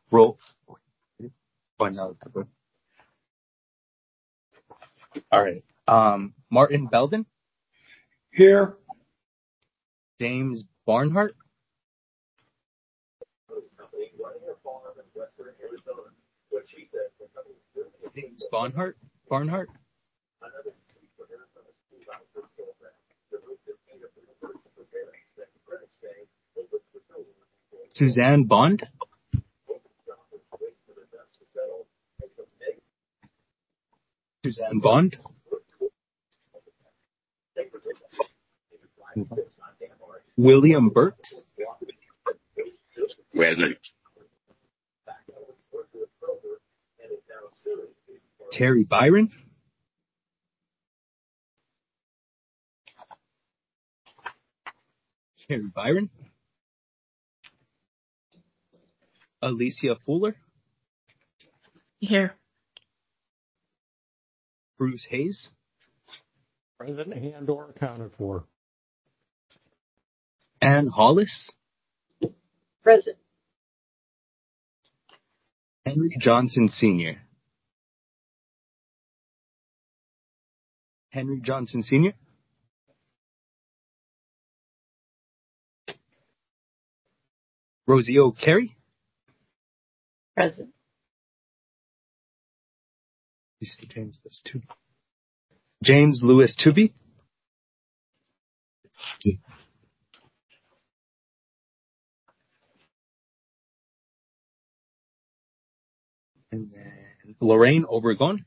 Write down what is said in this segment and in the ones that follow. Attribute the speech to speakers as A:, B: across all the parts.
A: Roll. One out. All right. Martin Belden.
B: Here.
A: James Barnhart. James Barnhart. Suzanne Bond. Suzanne Bond. William Burks.
C: Present.
A: Terry Byron. Terry Byron. Alicia Fuller.
D: Here.
A: Bruce Hayes.
B: Present and/or accounted for.
A: Ann Hollis.
D: Present.
A: Henry Johnson Sr. Henry Johnson Sr. Rosie O'Carey.
D: Present.
A: You see James Lewis Tooby. James Lewis Tooby. And then Lorraine Obregon.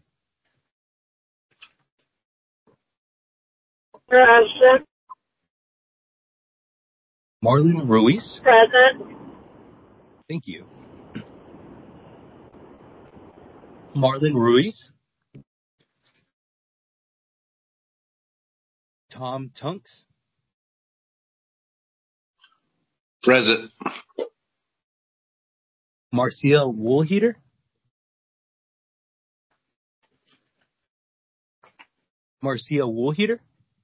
E: Present.
A: Marlene Ruiz.
E: Present.
A: Thank you. Marlene Ruiz. Tom Tunks.
C: Present.
A: Marcia Woolheater. Marcia Woolheater.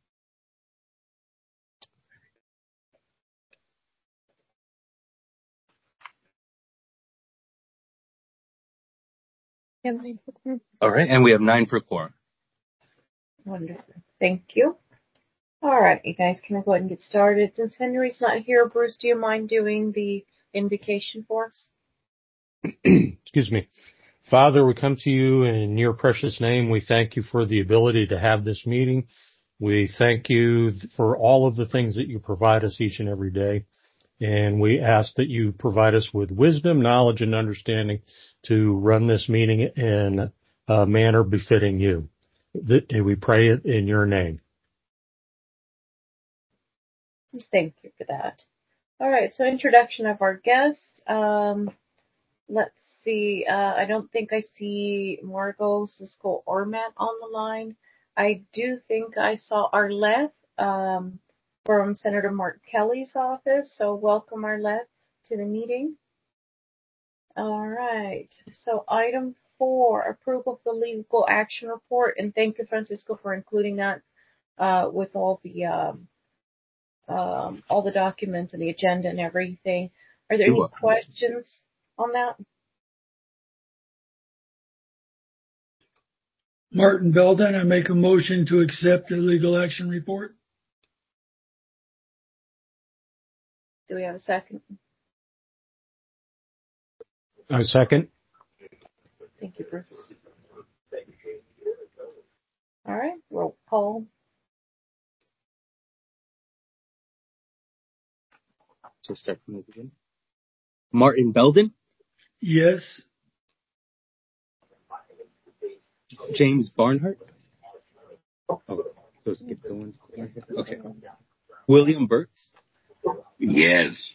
A: All right, and we have 9 for quorum.
D: Wonderful. Thank you. All right, you guys can go ahead and get started. Since Henry's not here, Bruce, do you mind doing the invocation for us?
B: Excuse me. Father, we come to you in your precious name. We thank you for the ability to have this meeting. We thank you for all of the things that you provide us each and every day. And we ask that you provide us with wisdom, knowledge, and understanding to run this meeting in a manner befitting you. And we pray it in your name.
D: Thank you for that. All right, so introduction of our guests. Let's see. I don't think I see Margot, Cisco, or Matt on the line. I do think I saw Arlette from Senator Mark Kelly's office. So welcome, Arlette, to the meeting. All right. So item 4, approval of the legal action report. And thank you, Francisco, for including that with all the documents and the agenda and everything. Are there any questions on that?
F: Martin Belden, I make a motion to accept the legal action report.
D: Do we have a second?
B: A second.
D: Thank you, Bruce. All right, roll call.
A: So start from the beginning. Martin Belden.
F: Yes.
A: James Barnhart. Oh, so skip the ones. Okay. William Burks.
C: Yes.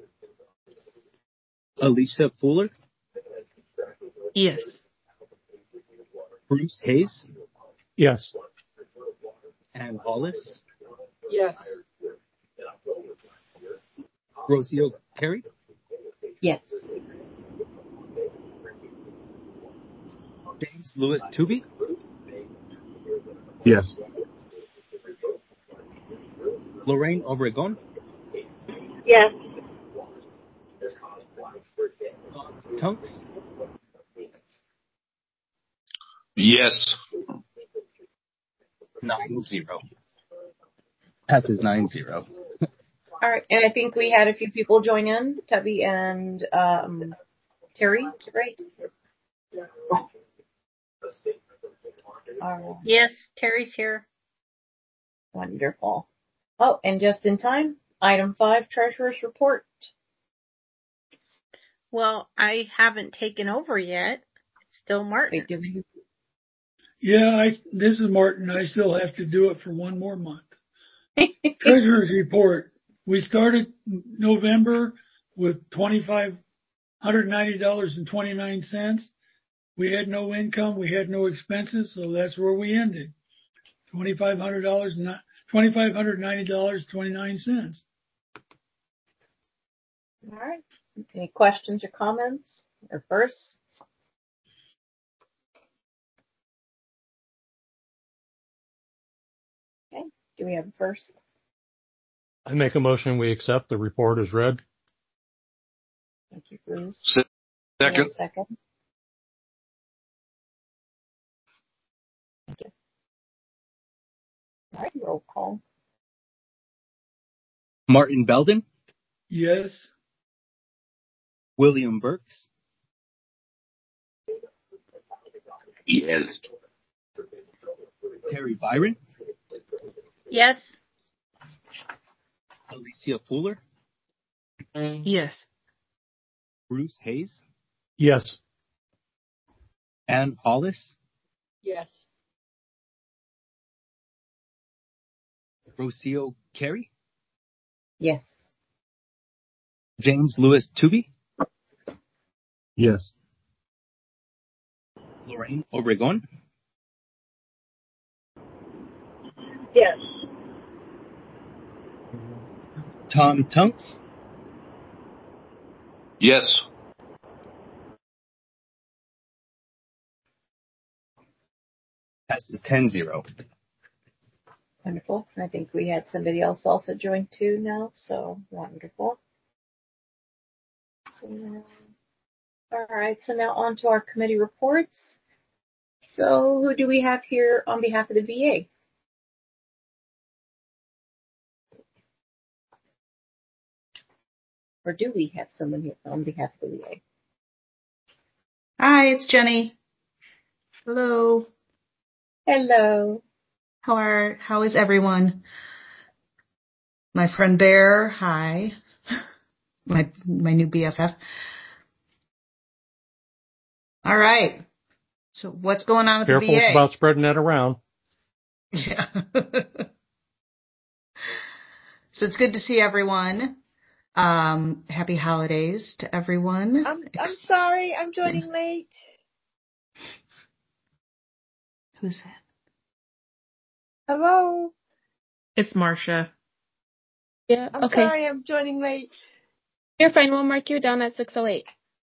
A: Alicia Fuller.
D: Yes.
A: Bruce Hayes.
B: Yes.
A: Ann Hollis.
E: Yes.
A: Rosie O'Carey.
D: Yes.
A: James Lewis Tooby.
B: Yes.
A: Lorraine Obregon.
E: Yes.
A: Tunks,
C: Yes.
A: 9-0. Passes 9-0.
D: All right, and I think we had a few people join in, Tubby and Terry, right?
E: Yes, Terry's here.
D: Wonderful. Oh, and just in time, item 5, Treasurer's Report.
E: Well, I haven't taken over yet. It's still Martin.
D: Wait, do we?
F: Yeah, this is Martin. I still have to do it for one more month. Treasurer's report. We started November with $2,590.29. We had no income. We had no expenses. So that's where we ended. $2,590.29.
D: All right. Any questions or comments or first? Okay. Do we have a first?
B: I make a motion we accept the report as read.
D: Thank you, Bruce.
C: Second.
D: Second. Thank you. All right, roll call.
A: Martin Belden,
F: Yes.
A: William Burks,
C: Yes.
A: Terry Byron,
E: Yes.
A: Alicia Fuller,
E: Yes.
A: Bruce Hayes,
B: Yes.
A: Ann Hollis,
E: Yes.
A: Rocio Carey,
D: Yes.
A: James Lewis Tooby,
B: Yes.
A: Lorraine Obregon,
E: Yes.
A: Tom Tunks,
C: Yes.
A: passes 10-0.
D: Wonderful. I think we had somebody else also join too now, so wonderful. So now, all right, so now on to our committee reports. So who do we have here on behalf of the VA? Or do we have someone here on behalf of the VA?
G: Hi, it's Jenny. Hello.
D: Hello.
G: How is everyone? My friend Bear, hi. My new BFF. All right. So what's going on with
B: Careful
G: the VA?
B: about spreading that around.
G: Yeah. So it's good to see everyone. Happy holidays to everyone.
H: I'm sorry, I'm joining late.
G: Who's that?
H: Hello.
I: It's Marcia.
H: Yeah, I'm sorry, I'm joining late.
I: You're fine. We'll mark you down at 6:08.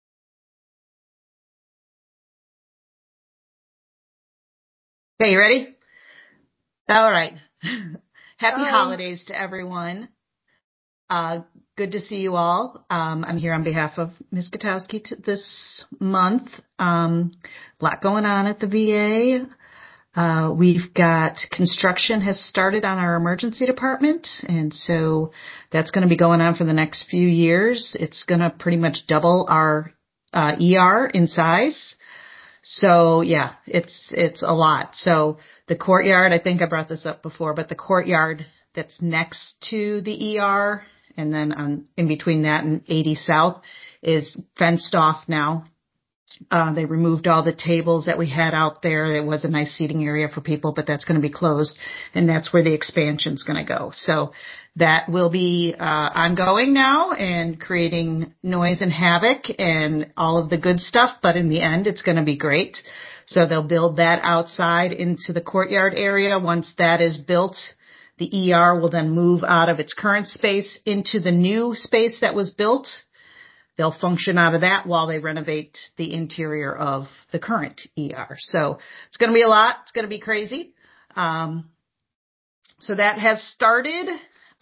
G: Okay, you ready? All right. Happy
H: Bye.
G: holidays to everyone. Good to see you all. I'm here on behalf of Ms. Gutowski this month. A lot going on at the VA. We've got construction has started on our emergency department, and so that's going to be going on for the next few years. It's going to pretty much double our ER in size. So yeah, it's a lot. So the courtyard, I think I brought this up before, but the courtyard that's next to the ER and then in between that and 80 South is fenced off now. They removed all the tables that we had out there. It was a nice seating area for people, but that's going to be closed, and that's where the expansion's going to go. So that will be ongoing now and creating noise and havoc and all of the good stuff, but in the end, it's going to be great. So they'll build that outside into the courtyard area. Once that is built, the ER will then move out of its current space into the new space that was built. They'll function out of that while they renovate the interior of the current ER. So it's going to be a lot. It's going to be crazy. So that has started.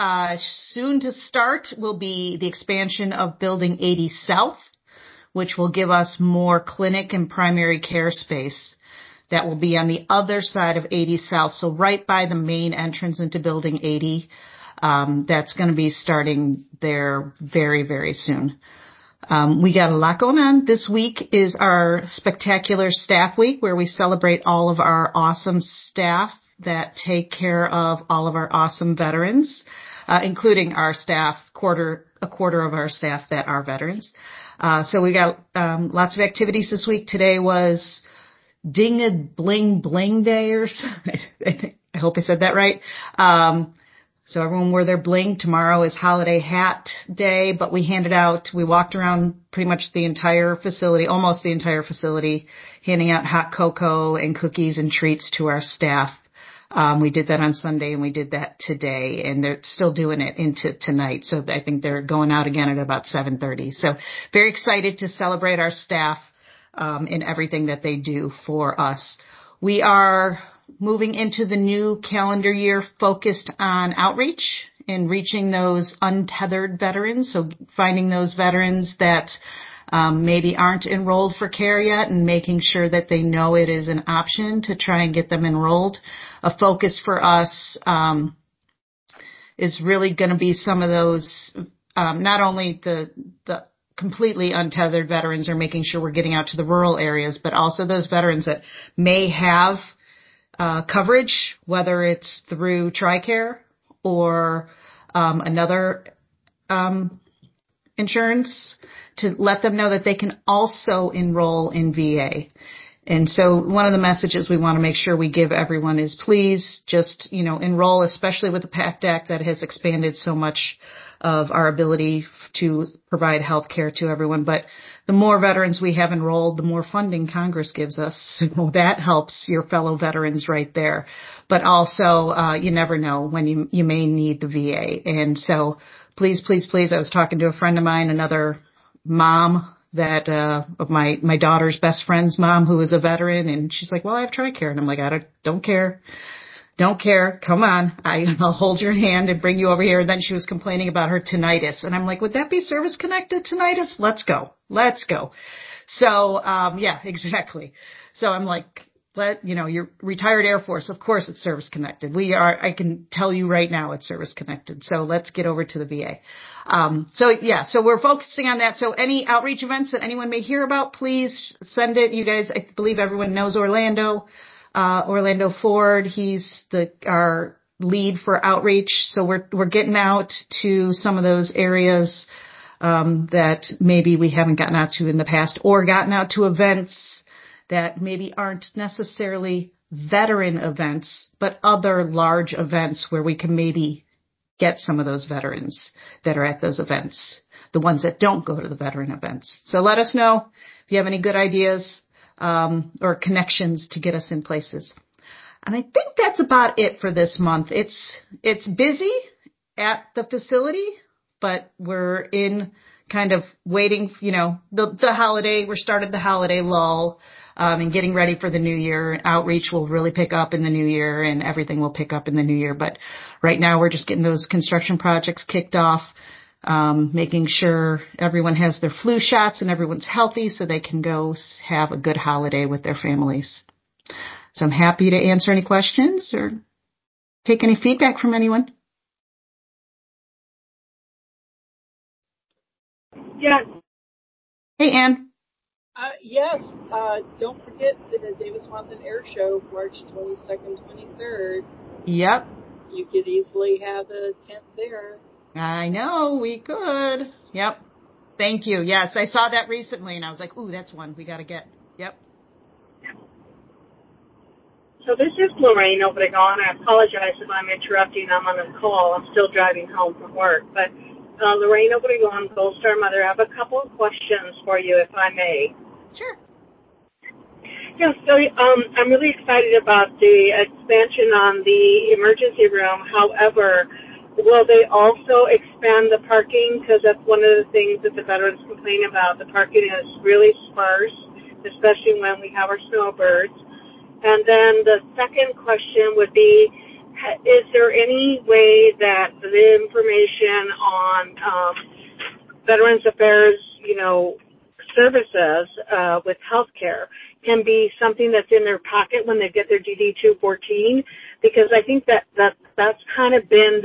G: soon to start will be the expansion of Building 80 South, which will give us more clinic and primary care space. That will be on the other side of 80 South, so right by the main entrance into Building 80. That's going to be starting there very, very soon. We got a lot going on. This week is our spectacular staff week where we celebrate all of our awesome staff that take care of all of our awesome veterans, including our staff, a quarter of our staff that are veterans. So we got lots of activities this week. Today was Ding a Bling Bling Day or something. I hope I said that right. So everyone wore their bling. Tomorrow is Holiday Hat Day, but we walked around pretty much the entire facility, almost the entire facility, handing out hot cocoa and cookies and treats to our staff. We did that on Sunday and we did that today, and they're still doing it into tonight. So I think they're going out again at about 7:30. So very excited to celebrate our staff, in everything that they do for us. We are moving into the new calendar year focused on outreach and reaching those untethered veterans. So finding those veterans that maybe aren't enrolled for care yet and making sure that they know it is an option to try and get them enrolled. A focus for us is really going to be some of those, not only the completely untethered veterans are making sure we're getting out to the rural areas, but also those veterans that may have coverage, whether it's through TRICARE or another insurance, to let them know that they can also enroll in VA. And so one of the messages we want to make sure we give everyone is please just, enroll, especially with the PACT Act that has expanded so much of our ability to provide health care to everyone. But the more veterans we have enrolled, the more funding Congress gives us. So that helps your fellow veterans right there. But also, you never know when you may need the VA. And so please, please, please, I was talking to a friend of mine, another mom that, of my daughter's best friend's mom who is a veteran. And she's like, well, I have TRICARE. And I'm like, I don't care. Don't care. Come on. I'll hold your hand and bring you over here. And then she was complaining about her tinnitus. And I'm like, would that be service-connected tinnitus? Let's go. So, yeah, exactly. So I'm like, you're retired Air Force. Of course it's service-connected. I can tell you right now it's service-connected. So let's get over to the VA. So we're focusing on that. So any outreach events that anyone may hear about, please send it. You guys, I believe everyone knows Orlando Ford. He's our lead for outreach. So we're getting out to some of those areas, that maybe we haven't gotten out to in the past, or gotten out to events that maybe aren't necessarily veteran events, but other large events where we can maybe get some of those veterans that are at those events, the ones that don't go to the veteran events. So let us know if you have any good ideas, or connections to get us in places. And I think that's about it for this month. It's busy at the facility, but we're in kind of waiting, the holiday. We started the holiday lull, and getting ready for the new year. Outreach will really pick up in the new year, and everything will pick up in the new year. But right now we're just getting those construction projects kicked off, making sure everyone has their flu shots and everyone's healthy so they can go have a good holiday with their families. So I'm happy to answer any questions or take any feedback from anyone.
J: Yes.
G: Hey, Ann.
J: Yes. Don't forget the Davis Mountain Air Show, March 22nd, 23rd.
G: Yep.
J: You could easily have a tent there.
G: I know, we could. Yep. Thank you. Yes, I saw that recently, and I was like, ooh, that's one we got to get. Yep.
K: So this is Lorraine Obregon. I apologize if I'm interrupting. I'm on a call. I'm still driving home from work. But Lorraine Obregon, Gold Star Mother, I have a couple of questions for you, if I may.
G: Sure.
K: Yeah, so I'm really excited about the expansion on the emergency room. However, will they also expand the parking? Because that's one of the things that the veterans complain about. The parking is really sparse, especially when we have our snowbirds. And then the second question would be, is there any way that the information on Veterans Affairs, services with healthcare can be something that's in their pocket when they get their DD-214? Because I think that's kind of been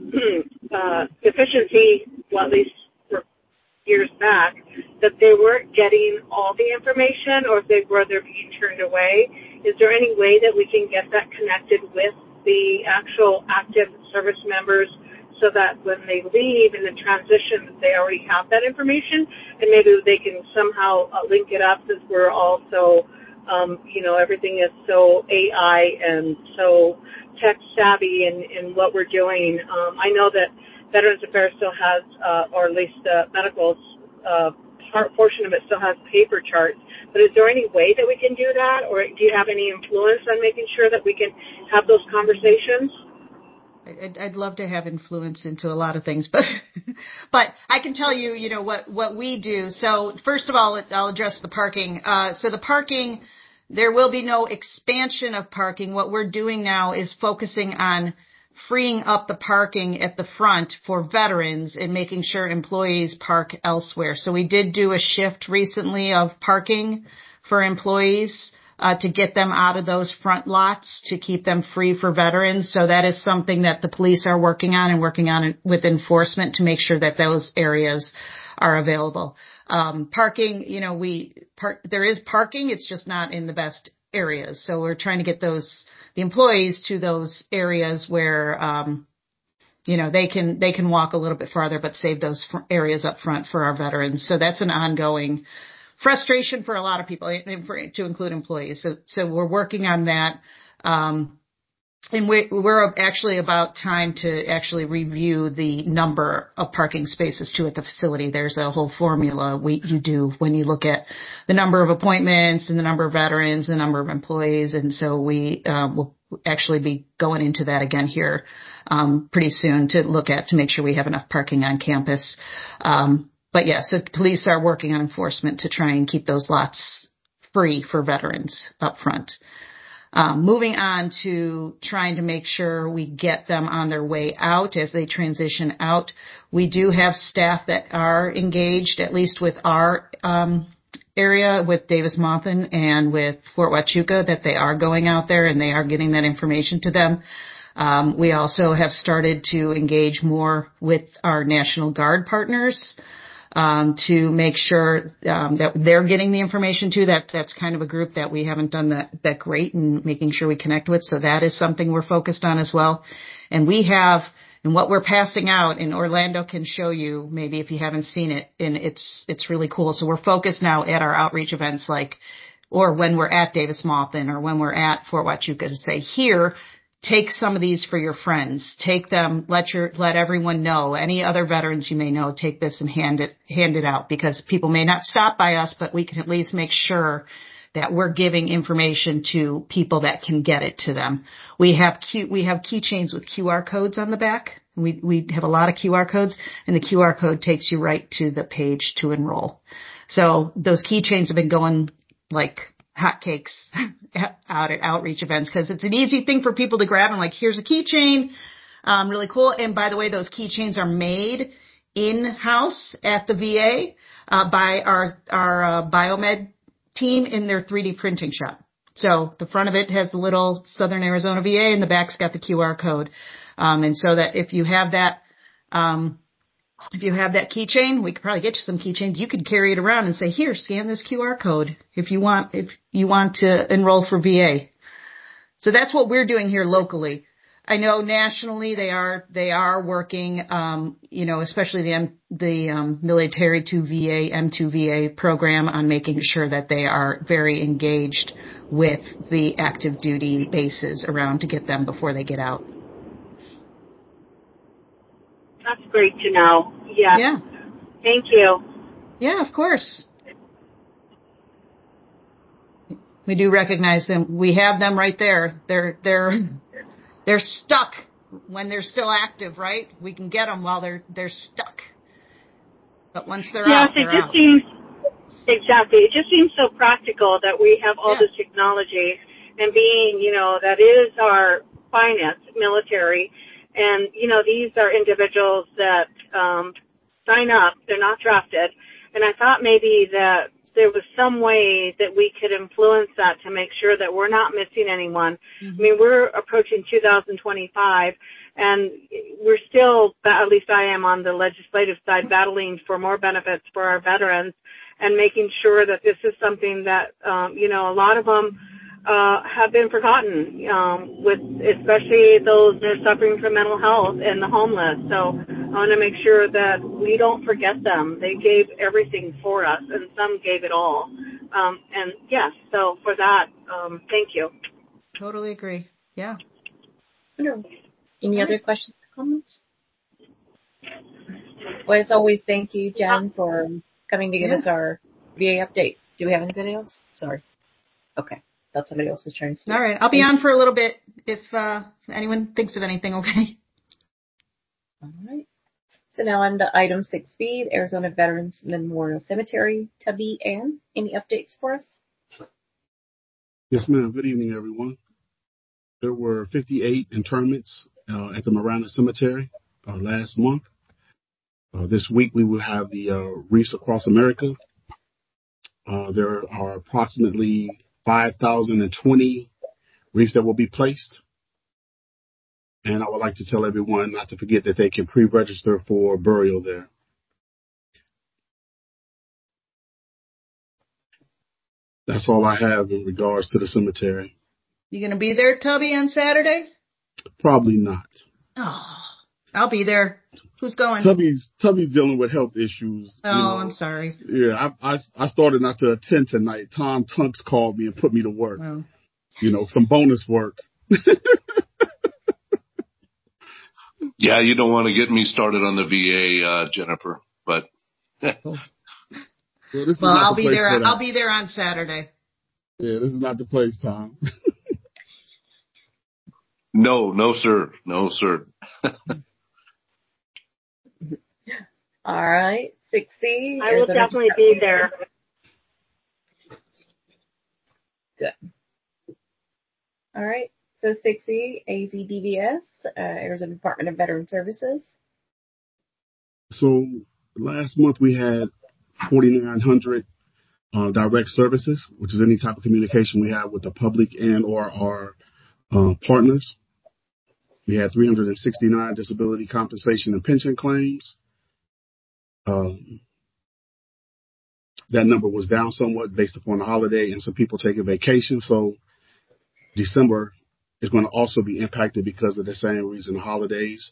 K: the deficiency, well, at least for years back, that they weren't getting all the information, or if they're being turned away. Is there any way that we can get that connected with the actual active service members, so that when they leave in the transition, they already have that information, and maybe they can somehow link it up, since we're all so, everything is so AI and so tech savvy in what we're doing. I know that Veterans Affairs still has, or at least medical's portion of it still has paper charts. But is there any way that we can do that, or do you have any influence on making sure that we can have those conversations?
G: I'd love to have influence into a lot of things, but I can tell you, what we do. So first of all, I'll address the parking. So the parking, there will be no expansion of parking. What we're doing now is focusing on freeing up the parking at the front for veterans and making sure employees park elsewhere. So we did do a shift recently of parking for employees to get them out of those front lots, to keep them free for veterans. So that is something that the police are working on with enforcement to make sure that those areas are available. Parking, there is parking. It's just not in the best areas. So we're trying to get the employees to those areas where, they can walk a little bit farther, but save those areas up front for our veterans. So that's an ongoing frustration for a lot of people, to include employees. So we're working on that. And we're actually about time to actually review the number of parking spaces too at the facility. There's a whole formula you do when you look at the number of appointments and the number of veterans, the number of employees. And so we will actually be going into that again here pretty soon to make sure we have enough parking on campus. But yeah, so police are working on enforcement to try and keep those lots free for veterans up front. Moving on to trying to make sure we get them on their way out as they transition out. We do have staff that are engaged, at least with our area, with Davis-Monthan and with Fort Huachuca, that they are going out there and they are getting that information to them. We also have started to engage more with our National Guard partners to make sure that they're getting the information too. That's kind of a group that we haven't done that great in making sure we connect with. So that is something we're focused on as well. And what we're passing out, and Orlando can show you maybe if you haven't seen it, and it's really cool. So we're focused now at our outreach events, or when we're at Davis-Monthan or when we're at Fort Huachuca, to say, here, take some of these for your friends. Take them, let everyone know. Any other veterans you may know, take this and hand it out, because people may not stop by us, but we can at least make sure that we're giving information to people that can get it to them. We have keychains with QR codes on the back. We have a lot of QR codes, and the QR code takes you right to the page to enroll. So those keychains have been going like hotcakes out at outreach events, because it's an easy thing for people to grab and here's a keychain, really cool. And by the way, those keychains are made in-house at the VA by our biomed team in their 3D printing shop. So the front of it has the little Southern Arizona VA, and the back's got the QR code. And so that if you have that keychain, we could probably get you some keychains. You could carry it around and say, here, scan this QR code if you want to enroll for VA. So that's what we're doing here locally. I know nationally they are working, especially the military to VA, M2 VA program, on making sure that they are very engaged with the active duty bases around to get them before they get out.
K: That's great to know. Yeah.
G: Yeah.
K: Thank you.
G: Yeah, of course. We do recognize them. We have them right there. They're stuck when they're still active, right? We can get them while they're stuck. But once they're out, they're out.
K: Exactly. It just seems so practical that we have all this technology, and being, that is our finance, military. And, these are individuals that sign up. They're not drafted. And I thought maybe that there was some way that we could influence that to make sure that we're not missing anyone. Mm-hmm. I mean, we're approaching 2025, and we're still, at least I am on the legislative side, battling for more benefits for our veterans and making sure that this is something that, a lot of them have been forgotten, with especially those that are suffering from mental health and the homeless. So I want to make sure that we don't forget them. They gave everything for us, and some gave it all. And yes, so for that, thank you.
G: Totally agree. Yeah.
D: Any other questions or comments? Well, as always, thank you, Jen, for coming to give us our VA update. Do we have anybody else? Sorry. Okay. Thought somebody else was trying to speak.
G: All right. I'll be on for a little bit if anyone thinks of anything, okay?
D: All right. So now on to item 6B, the Arizona Veterans Memorial Cemetery. Tubby Ann, any updates for us?
L: Yes, ma'am. Good evening, everyone. There were 58 interments at the Marana Cemetery last month. This week we will have the Wreaths Across America. There are approximately 5,020 wreaths that will be placed. And I would like to tell everyone not to forget that they can pre-register for burial there. That's all I have in regards to the cemetery.
G: You going to be there, Tubby, on Saturday?
L: Probably not.
G: Oh, I'll be there. Who's going?
L: Tubby's dealing with health issues.
G: Oh, I'm sorry.
L: Yeah, I started not to attend tonight. Tom Tunks called me and put me to work.
G: Well.
L: Some bonus work.
C: Yeah, you don't want to get me started on the VA, Jennifer, but.
L: Well,
G: I'll be there. I'll be there on Saturday.
L: Yeah, this is not the place, Tom.
C: No, sir. No, sir.
D: All right. 6C.
K: I will definitely be there.
D: Good. All right. So 6E, AZDVS, Arizona Department of Veteran Services.
L: So last month we had 4,900 direct services, which is any type of communication we have with the public and or our partners. We had 369 disability compensation and pension claims. That number was down somewhat based upon the holiday and some people taking vacation. So December is going to also be impacted because of the same reason, the holidays.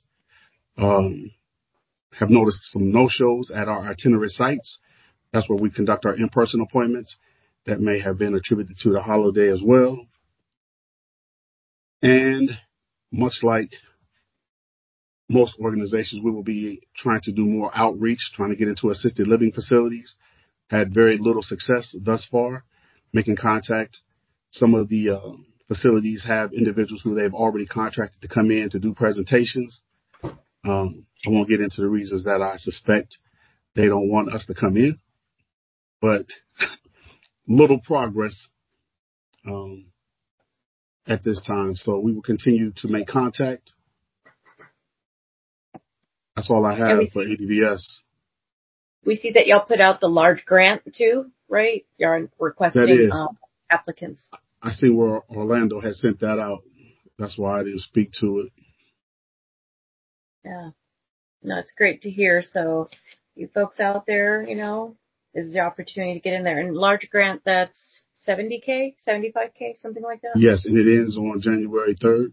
L: Have noticed some no-shows at our itinerary sites. That's where we conduct our in-person appointments. That may have been attributed to the holiday as well. And much like most organizations, we will be trying to do more outreach, trying to get into assisted living facilities. Had very little success thus far making contact. Some of the facilities have individuals who they've already contracted to come in to do presentations. I won't get into the reasons that I suspect they don't want us to come in, but little progress at this time. So we will continue to make contact. That's all I have for ADVS.
D: We see that y'all put out the large grant too, right? You're requesting applicants.
L: I see where Orlando has sent that out. That's why I didn't speak to it.
D: Yeah. No, it's great to hear. So you folks out there, this is the opportunity to get in there. And large grant, that's $70K, $75K, something like that?
L: Yes, and it ends on January 3rd.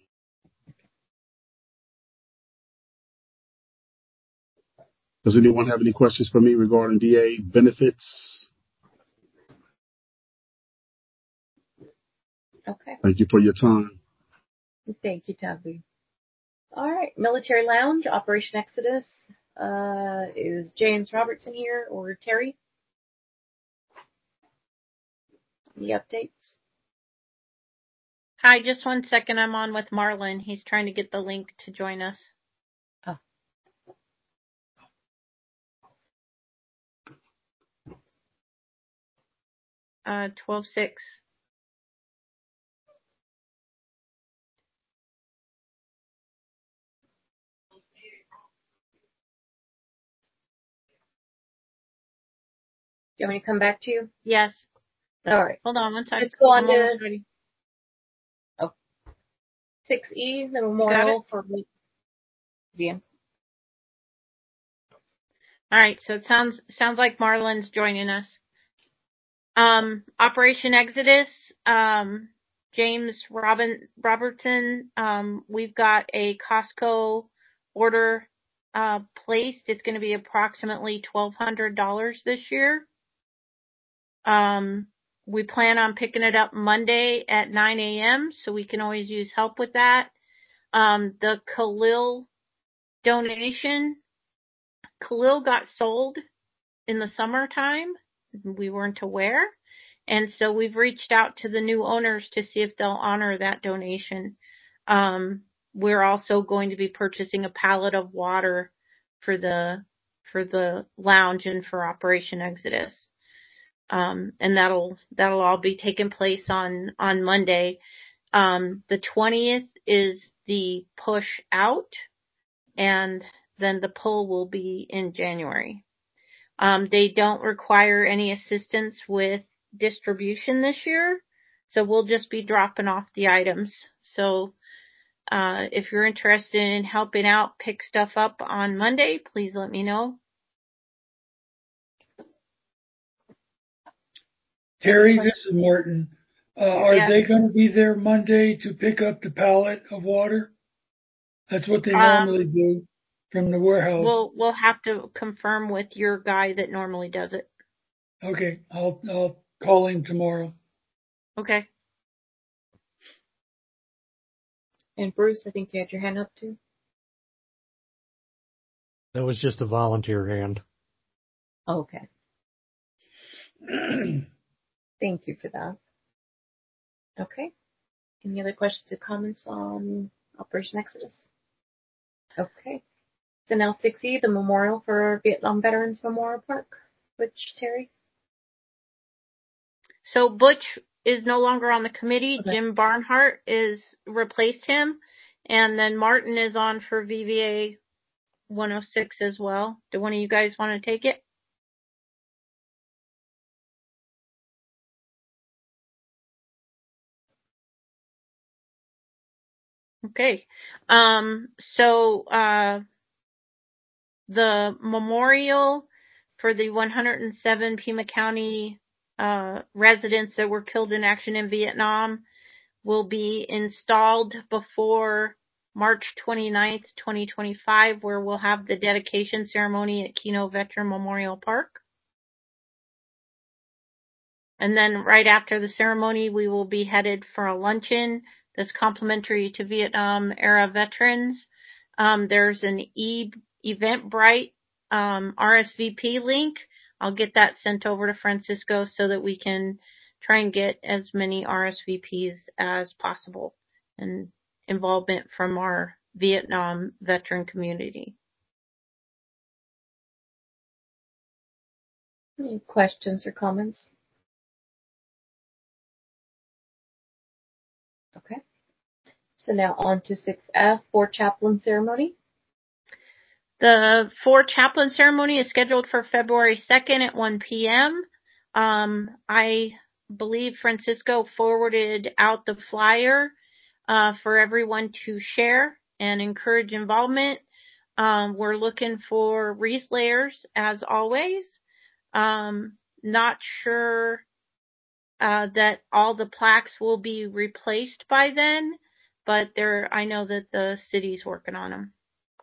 L: Does anyone have any questions for me regarding VA benefits?
D: Okay.
L: Thank you for your time.
D: Thank you, Tabby. All right. Military Lounge, Operation Exodus. Is James Robertson here or Terry? Any updates?
E: Hi, just 1 second. I'm on with Marlon. He's trying to get the link to join us.
D: Oh.
E: Uh, 12:06.
D: you want me to come back to you?
E: Yes.
D: All right.
E: Hold on one second.
D: Let's go on
E: I'm almost
D: to
E: ready.
D: 6E, the memorial for museum.
E: All right. So it sounds like Marlon's joining us. Operation Exodus, James Robertson, we've got a Costco order placed. It's going to be approximately $1,200 this year. We plan on picking it up Monday at 9 a.m., so we can always use help with that. The Khalil donation, Khalil got sold in the summertime. We weren't aware. And so we've reached out to the new owners to see if they'll honor that donation. We're also going to be purchasing a pallet of water for the lounge and for Operation Exodus. And that'll all be taking place on Monday. The 20th is the push out, and then the pull will be in January. They don't require any assistance with distribution this year, so we'll just be dropping off the items. So if you're interested in helping out pick stuff up on Monday, please let me know.
F: Terry, this is Morton. Are they going to be there Monday to pick up the pallet of water? That's what they normally do from the warehouse.
E: We'll have to confirm with your guy that normally does it.
F: Okay, I'll call him tomorrow.
E: Okay.
D: And Bruce, I think you had your hand up too.
B: That was just a volunteer hand.
D: Okay. Thank you for that. Okay. Any other questions or comments on Operation Exodus? Okay. So now 6E, the memorial for Vietnam Veterans Memorial Park. Butch, Terry?
E: So Butch is no longer on the committee.
D: Okay.
E: Jim Barnhart is replaced him. And then Martin is on for VVA 106 as well. Do one of you guys want to take it? Okay. So the memorial for the 107 Pima County residents that were killed in action in Vietnam will be installed before March 29th, 2025, where we'll have the dedication ceremony at Kino Veteran Memorial Park. And then right after the ceremony, we will be headed for a luncheon that's complimentary to Vietnam-era veterans. There's an Eventbrite RSVP link. I'll get that sent over to Francisco so that we can try and get as many RSVPs as possible and involvement from our Vietnam veteran community.
D: Any questions or comments? Okay. So now on to 6F, for chaplain ceremony.
E: The for chaplain ceremony is scheduled for February 2nd at 1 p.m. I believe Francisco forwarded out the flyer for everyone to share and encourage involvement. We're looking for wreath layers as always. Not sure that all the plaques will be replaced by then, but I know that the city's working on them.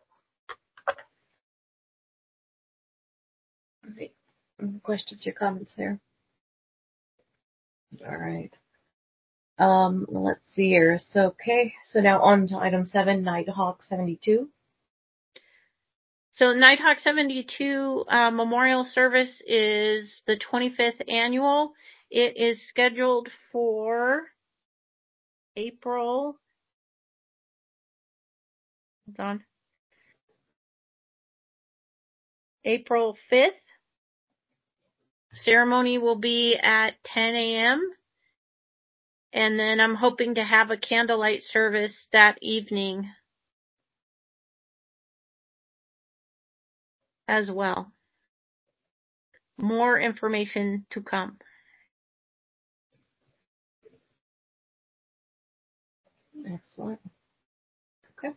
D: All right. Any questions or comments there? All right. Let's see here. So, okay. So now on to item 7, Nighthawk 72.
E: So Nighthawk 72 memorial service is the 25th annual. It is scheduled for April 5th. Ceremony will be at 10 a.m. And then I'm hoping to have a candlelight service that evening as well. more information to come.
D: Excellent. Okay.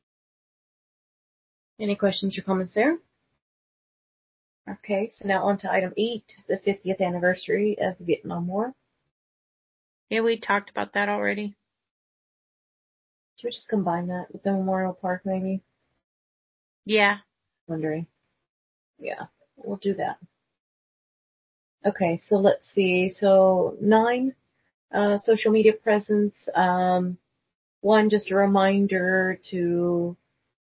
D: Any questions or comments there? Okay, so now on to item 8, the 50th anniversary of the Vietnam War.
E: Yeah, we talked about that already.
D: Should we just combine that with the Memorial Park, maybe?
E: Yeah.
D: Wondering. Yeah, we'll do that. Okay, so let's see. So 9, social media presence. 1, just a reminder to,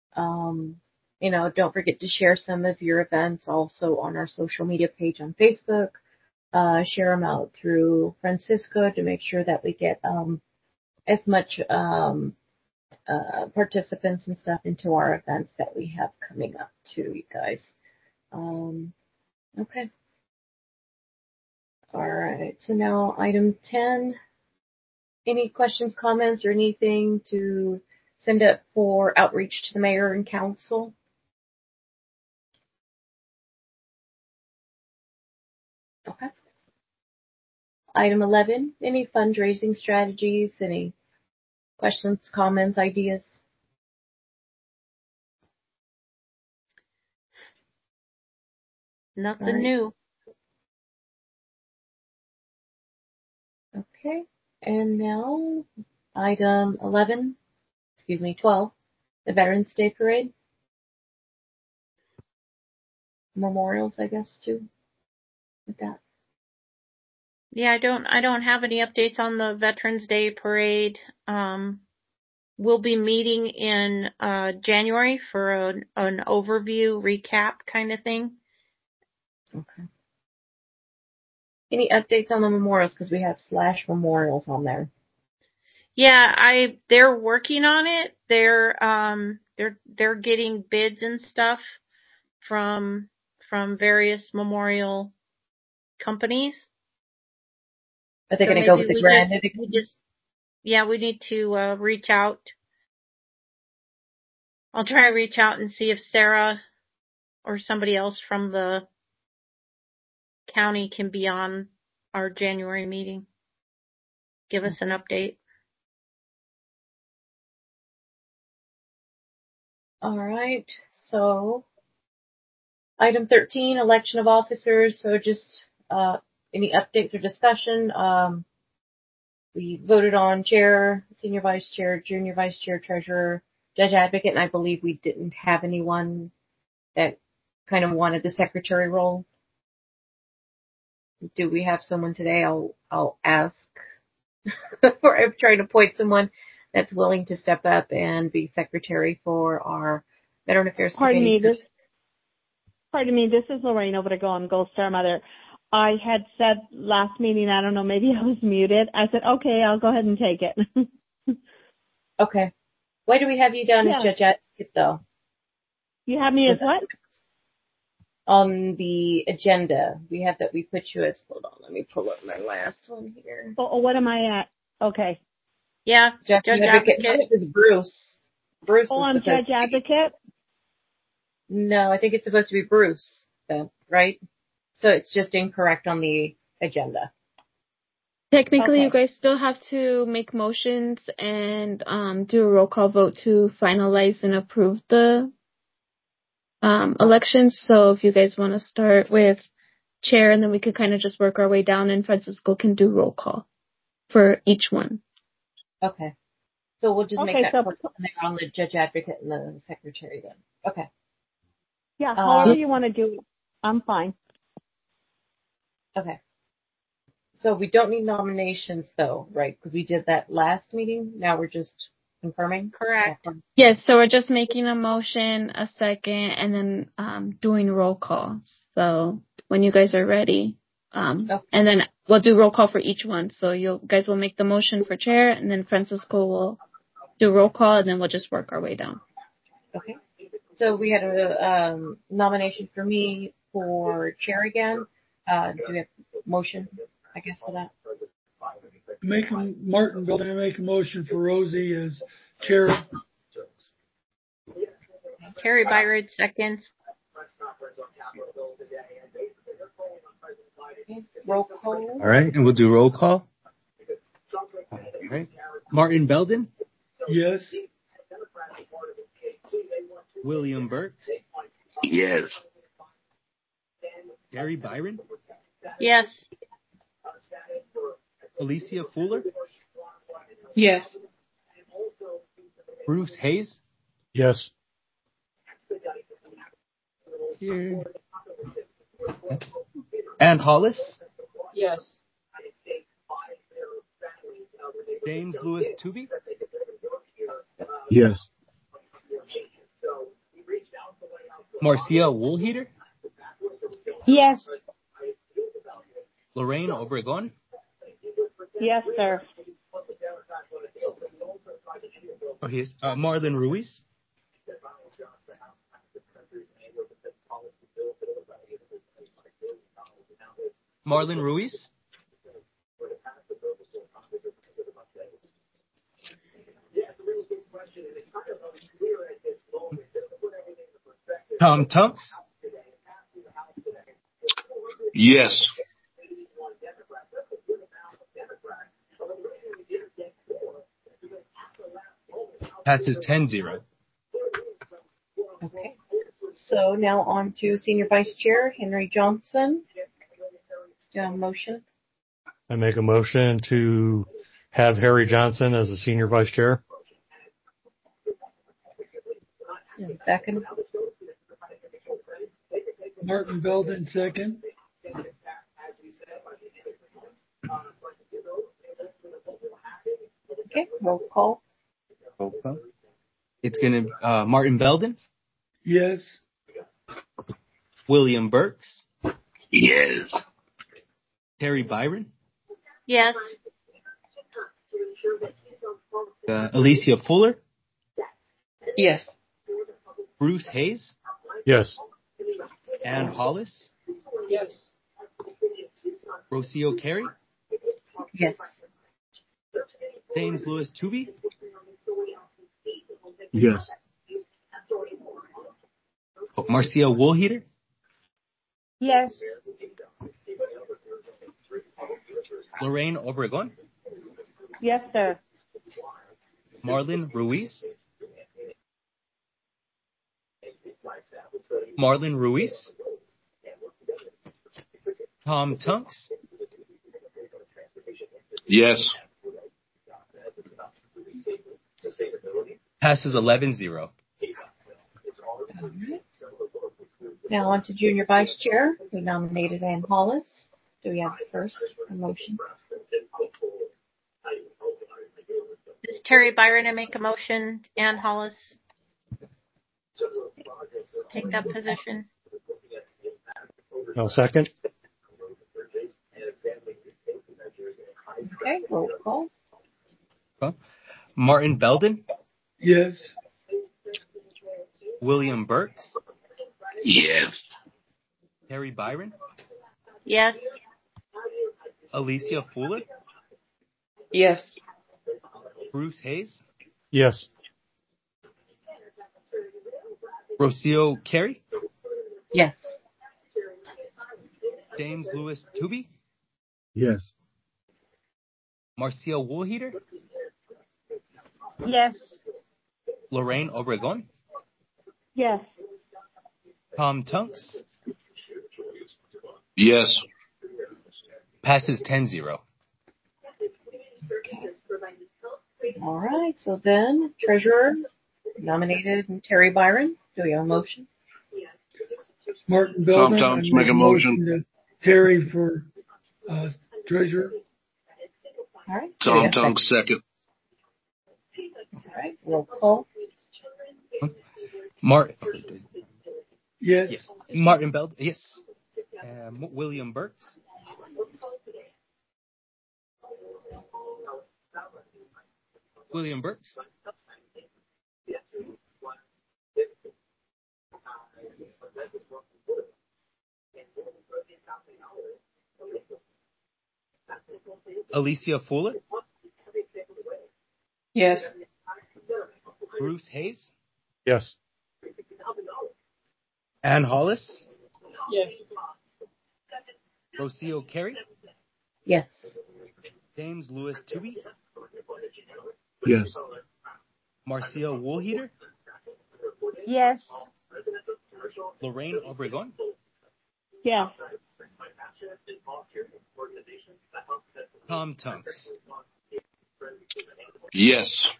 D: don't forget to share some of your events also on our social media page on Facebook. Share them out through Francisco to make sure that we get as much participants and stuff into our events that we have coming up too, you guys. Okay. All right. So now item 10. Any questions, comments, or anything to send up for outreach to the mayor and council? Okay. Item 11. Any fundraising strategies? Any questions, comments, ideas?
E: Nothing new.
D: Okay. And now item 12, the Veterans Day Parade. Memorials, I guess, too, with that.
E: Yeah, I don't have any updates on the Veterans Day Parade. We'll be meeting in January for an overview recap kind of thing.
D: Okay. Any updates on the memorials? Because we have /memorials on there.
E: Yeah, they're working on it. They're getting bids and stuff from various memorial companies.
D: Are they going to go with the grand?
E: We need to reach out. I'll try to reach out and see if Sarah or somebody else from the county can be on our January meeting. Give us an update.
D: All right. So, item 13, election of officers. So just any updates or discussion. We voted on chair, senior vice chair, junior vice chair, treasurer, judge advocate, and I believe we didn't have anyone that kind of wanted the secretary role. Do we have someone today? I'll ask. Or I'm trying to point someone that's willing to step up and be secretary for our Veteran Affairs Committee.
K: Pardon me, this is Lorraine Obregon, Gold Star Mother. I had said last meeting, I don't know, maybe I was muted. I said, okay, I'll go ahead and take it.
D: Okay. Why do we have you down as judge advocate, though?
K: You have me as what?
D: On the agenda, we have that we put you as, hold on, let me pull up my last one here.
K: Oh, what am I at? Okay.
E: Yeah,
D: Judge advocate. This is Bruce. Bruce
K: I'm judge advocate?
D: No, I think it's supposed to be Bruce, though, right? So it's just incorrect on the agenda.
I: Technically, you guys still have to make motions and do a roll call vote to finalize and approve the elections. So if you guys want to start with chair, and then we could kind of just work our way down, and Francisco can do roll call for each one.
D: Okay. So we'll just make that there on the judge advocate and the secretary then. Okay.
K: Yeah, however you want to do it, I'm fine.
D: Okay. So we don't need nominations though, right? Because we did that last meeting. Now we're just confirming?
E: Correct.
I: Yes, so we're just making a motion, a second, and then doing roll call. So when you guys are ready, and then we'll do roll call for each one. So you guys will make the motion for chair, and then Francisco will do roll call, and then we'll just work our way down.
D: Okay. So we had a nomination for me for chair again. Do we have a motion, I guess, for that?
F: Martin Bill, I make a motion for Rosie as chair.
E: Terry Byard, second.
D: roll call.
A: All right, and we'll do roll call. All right. Martin Belden?
F: Yes.
A: William Burks?
C: Yes.
A: Terry Byron?
E: Yes.
A: Alicia Fuller?
H: Yes.
A: Bruce Hayes?
B: Yes.
A: Here. Ann Hollis?
J: Yes.
A: James Lewis Tooby?
L: Yes.
A: Marcia Woolheater?
H: Yes.
A: Lorraine Obregon?
K: Yes, sir.
A: Oh, yes. Marlon Ruiz? Marlon Ruiz? Tom Tunks?
C: Yes.
A: Passes 10-0.
D: Okay. So now on to Senior Vice Chair Henry Johnson. Do you have a motion?
B: I make a motion to have Harry Johnson as the Senior Vice Chair.
D: Second.
F: Martin Belden, second.
D: Okay, roll call.
A: Roll call. It's going to Martin Belden?
F: Yes.
A: William Burks?
C: Yes.
A: Terry Byron?
E: Yes.
A: Alicia Fuller?
H: Yes.
A: Bruce Hayes?
B: Yes.
A: Ann Hollis?
J: Yes.
A: Rocio Carey?
D: Yes.
A: James Lewis Tooby?
L: Yes.
A: Marcia Woolheater?
H: Yes.
A: Lorraine Obregon?
K: Yes, sir.
A: Marlon Ruiz? Marlon Ruiz? Tom Tunks?
C: Yes.
A: Passes 11-0.
D: Now on to Junior Vice Chair. We nominated Ann Hollis. Do we have first a motion?
E: This is Terry Byron. I make a motion. Ann Hollis take that position.
B: I'll second.
D: Okay, roll call.
A: Martin Belden?
F: Yes.
A: William Burks?
C: Yes.
A: Terry Byron?
E: Yes.
A: Alicia Fuller?
H: Yes.
A: Bruce Hayes?
B: Yes.
A: Rocio Carey?
D: Yes.
A: James Lewis Tooby?
L: Yes.
A: Marcia Woolheater?
H: Yes.
A: Lorraine Obregon?
K: Yes.
A: Tom Tunks?
C: Yes.
A: Passes 10-0.
D: All right, so then Treasurer nominated Terry Byron. Do we have a motion?
F: Martin Belden.
C: Tom Tunks, make a motion.
F: To Terry for Treasurer.
D: All right.
C: Tom Tunks, second.
D: All right, roll call.
F: Yes.
A: Yes. Martin Belden? Yes. William Burks? William Burks? Alicia Fuller?
H: Yes.
A: Bruce Hayes?
B: Yes.
A: Ann Hollis?
J: Yes.
A: Rocio Carey?
D: Yes.
A: James Lewis Tooby,
L: Yes.
A: Marcia Woolheater,
H: Yes.
A: Lorraine Obregon,
H: Yes.
A: Tom Tunks.
C: Yes.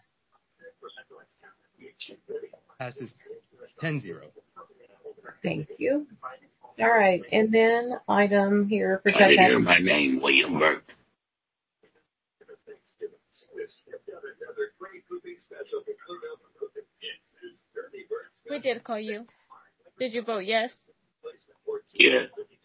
A: Passes 10-0.
D: Thank you. All right, and then item here for
M: I
D: Judge
M: didn't hear
D: Advocate.
M: my name, William Burke.
I: We did call you. Did you vote yes?
M: Yeah.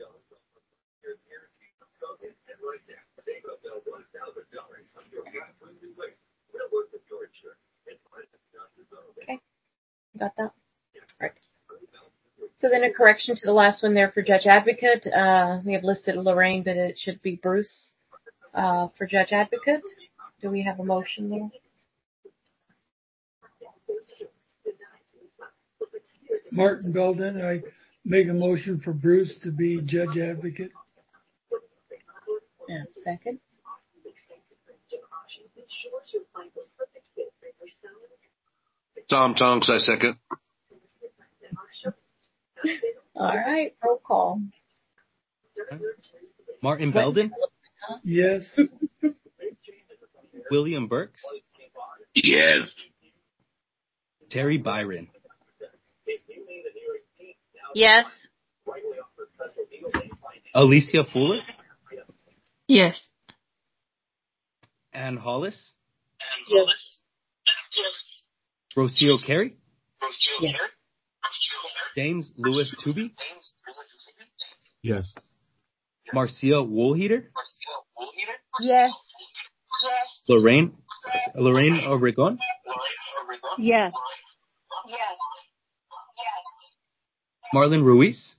D: Okay, got that? Right. So then a correction to the last one there for Judge Advocate. We have listed Lorraine, but it should be Bruce for Judge Advocate. Do we have a motion there?
F: Martin Belden, I make a motion for Bruce to be Judge Advocate.
D: And second.
C: Tom Tonks, I second.
D: All right, roll call.
A: Martin Belden,
F: Yes.
A: William Burks,
M: Yes.
A: Terry Byron,
E: Yes.
A: Alicia Fuller,
I: Yes.
A: Ann Hollis,
J: Yes.
A: Rocio Carey,
D: Yes.
A: James Lewis Tooby,
L: Yes.
A: Marcia Woolheater,
H: Yes.
A: Lorraine Obregon,
H: Yes.
A: Marlon Ruiz,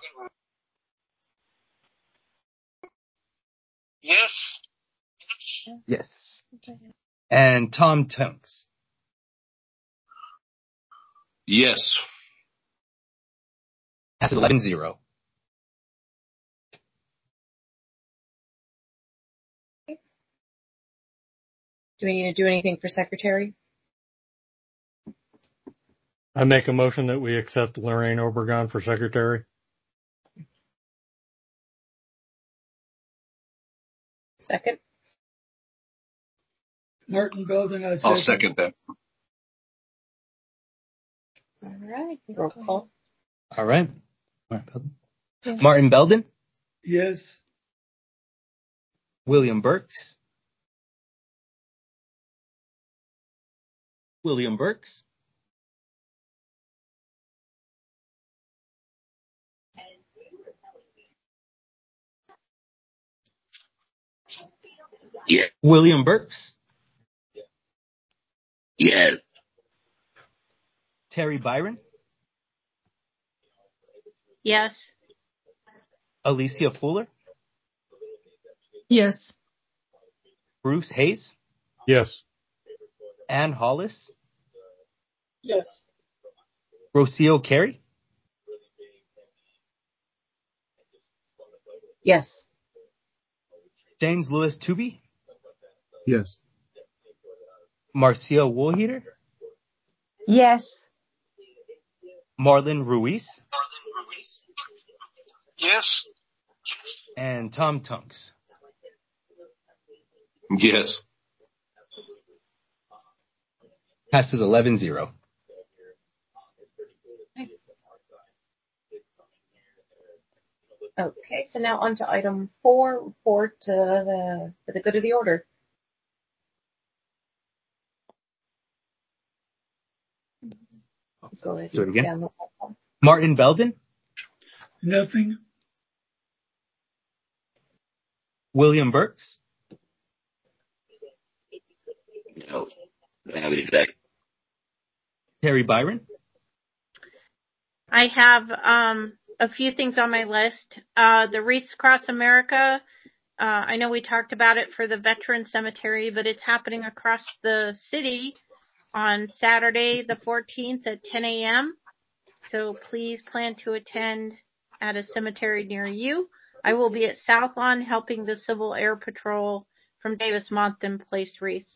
C: Yes.
A: yes, and Tom Tunks.
C: Yes.
A: Passes 11-0.
D: Do we need to do anything for secretary?
B: I make a motion that we accept Lorraine Obregon for secretary.
D: Second.
F: Martin Belden, I second.
C: I'll second that.
D: All right, roll call.
A: All right. Martin Belden.
I: Yeah.
A: Martin Belden,
F: Yes.
A: William Burks, William Burks,
M: Yeah.
A: William Burks,
M: Yes.
A: Terry Byron,
E: Yes.
A: Alicia Fuller,
I: Yes.
A: Bruce Hayes,
B: Yes.
A: Ann Hollis,
J: Yes.
A: Rocio Carey,
D: Yes.
A: James Lewis Tooby,
L: Yes.
A: Marcia Woolheater,
H: Yes.
A: Marlon Ruiz,
C: Yes.
A: and Tom Tunks.
C: Yes.
A: Passes 11-0.
D: Okay, so now on to item 4, report for the good of the order. Go ahead.
A: Do it again.
D: Down the roll.
A: Martin Belden,
F: Nothing.
A: William Burks,
M: No. Not exactly.
A: Terry Byron,
E: I have a few things on my list. The Wreaths Across America. I know we talked about it for the Veteran Cemetery, but it's happening across the city on Saturday the 14th at 10 a.m. So please plan to attend at a cemetery near you. I will be at South Lawn helping the Civil Air Patrol from Davis-Monthan place wreaths.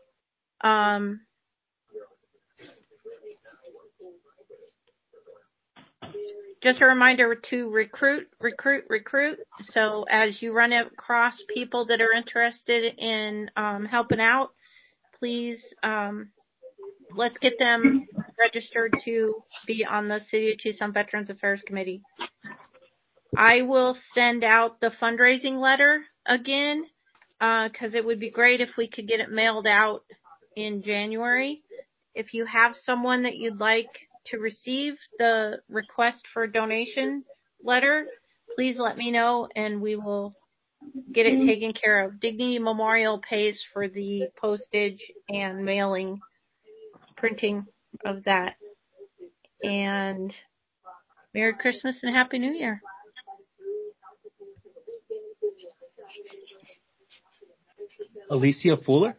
E: Just a reminder to recruit. So as you run across people that are interested in helping out, please let's get them registered to be on the City of Tucson Veterans Affairs Committee. I will send out the fundraising letter again because it would be great if we could get it mailed out in January. If you have someone that you'd like to receive the request for donation letter, please let me know and we will get it taken care of. Dignity Memorial pays for the postage and mailing, printing of that. And Merry Christmas and Happy New Year.
A: Alicia Fuller.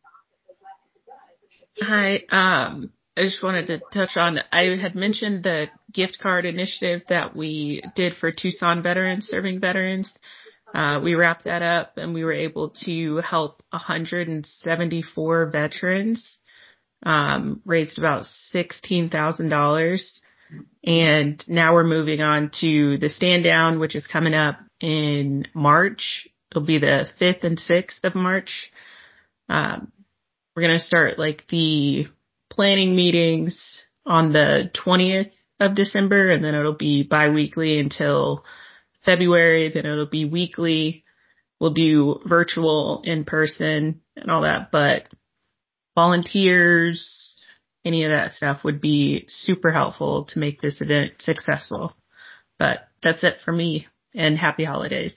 N: Hi. I just wanted to touch on, I had mentioned the gift card initiative that we did for Tucson veterans, serving veterans. We wrapped that up and we were able to help 174 veterans, raised about $16,000. And now we're moving on to the stand down, which is coming up in March. It'll be the 5th and 6th of March. We're going to start like the planning meetings on the 20th of December, and then it'll be bi-weekly until February. Then it'll be weekly. We'll do virtual, in person, and all that. But volunteers, any of that stuff would be super helpful to make this event successful. But that's it for me, and happy holidays.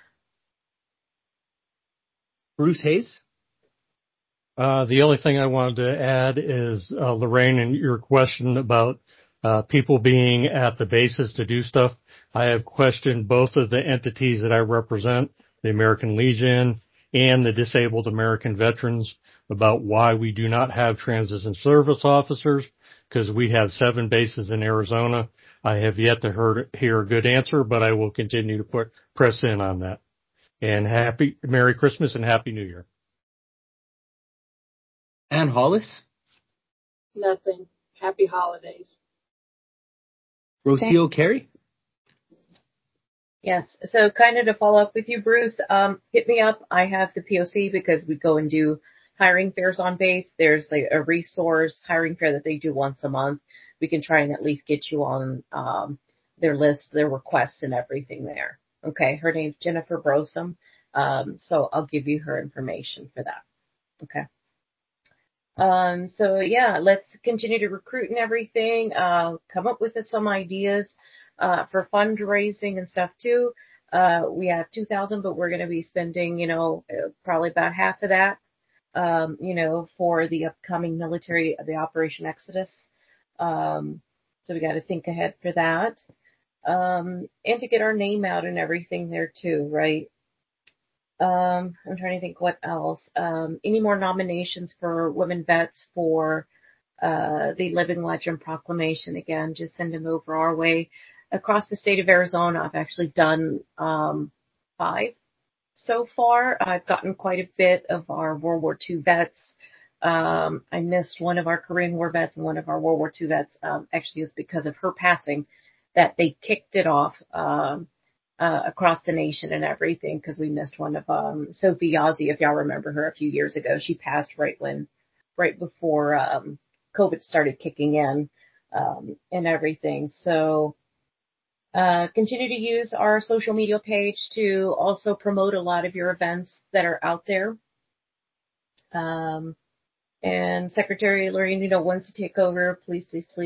A: Bruce Hayes.
B: The only thing I wanted to add is, Lorraine, and your question about people being at the bases to do stuff. I have questioned both of the entities that I represent, the American Legion and the Disabled American Veterans, about why we do not have transition service officers, because we have 7 bases in Arizona. I have yet to hear a good answer, but I will continue to press in on that. And Merry Christmas and Happy New Year.
A: Ann Hollis.
J: Nothing. Happy holidays.
A: Rocio Carey.
D: Yes. So kind of to follow up with you, Bruce, hit me up. I have the POC because we go and do hiring fairs on base. There's like a resource hiring fair that they do once a month. We can try and at least get you on their list, their requests and everything there. Okay. Her name's Jennifer Brosom. So I'll give you her information for that. Okay. So yeah, let's continue to recruit and everything, come up with some ideas, for fundraising and stuff too. We have 2,000, but we're going to be spending, probably about half of that, for the upcoming military, the Operation Exodus. So we got to think ahead for that. And to get our name out and everything there too, right? I'm trying to think what else. Any more nominations for women vets for the Living Legend Proclamation? Again, just send them over our way. Across the state of Arizona, I've actually done 5 so far. I've gotten quite a bit of our World War II vets. I missed one of our Korean War vets and one of our World War II vets. Actually, is because of her passing that they kicked it off across the nation and everything, because we missed one of Sophie Yazzie, if y'all remember her a few years ago. She passed right before COVID started kicking in and everything. So continue to use our social media page to also promote a lot of your events that are out there. And Secretary Lorraine, wants to take over, please.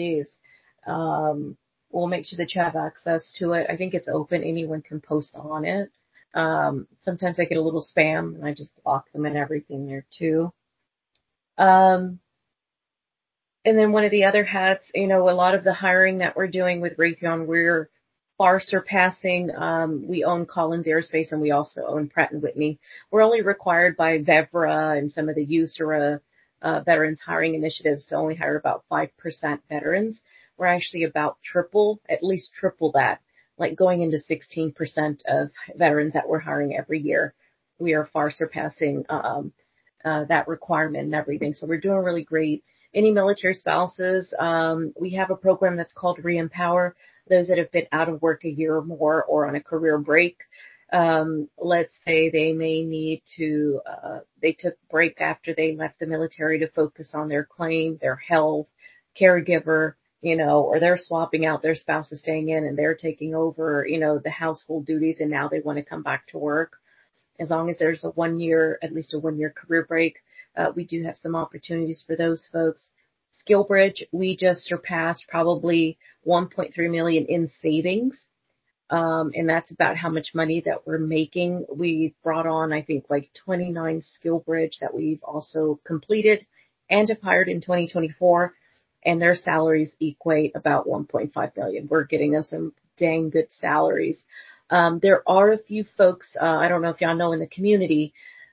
D: We'll make sure that you have access to it. I think it's open. Anyone can post on it. Sometimes I get a little spam and I just block them and everything there too. And then one of the other hats, a lot of the hiring that we're doing with Raytheon, we're far surpassing. We own Collins Aerospace and we also own Pratt & Whitney. We're only required by VEVRA and some of the USERA veterans hiring initiatives to only hire about 5% veterans. We're actually about at least triple that
O: like going into 16% of veterans that we're hiring every year. We are far surpassing that requirement and everything. So we're doing really great. Any military spouses, we have a program that's called Reempower. Those that have been out of work a year or more or on a career break. Let's say they may need to, they took a break after they left the military to focus on their claim, their health, caregiver, or they're swapping out, their spouse is staying in and they're taking over, the household duties, and now they want to come back to work. As long as there's at least a 1 year career break, we do have some opportunities for those folks. SkillBridge, we just surpassed probably 1.3 million in savings. And that's about how much money that we're making. We brought on, I think, like 29 SkillBridge that we've also completed and have hired in 2024. And their salaries equate about 1.5 million. We're getting them some dang good salaries. There are a few folks, I don't know if y'all know in the community,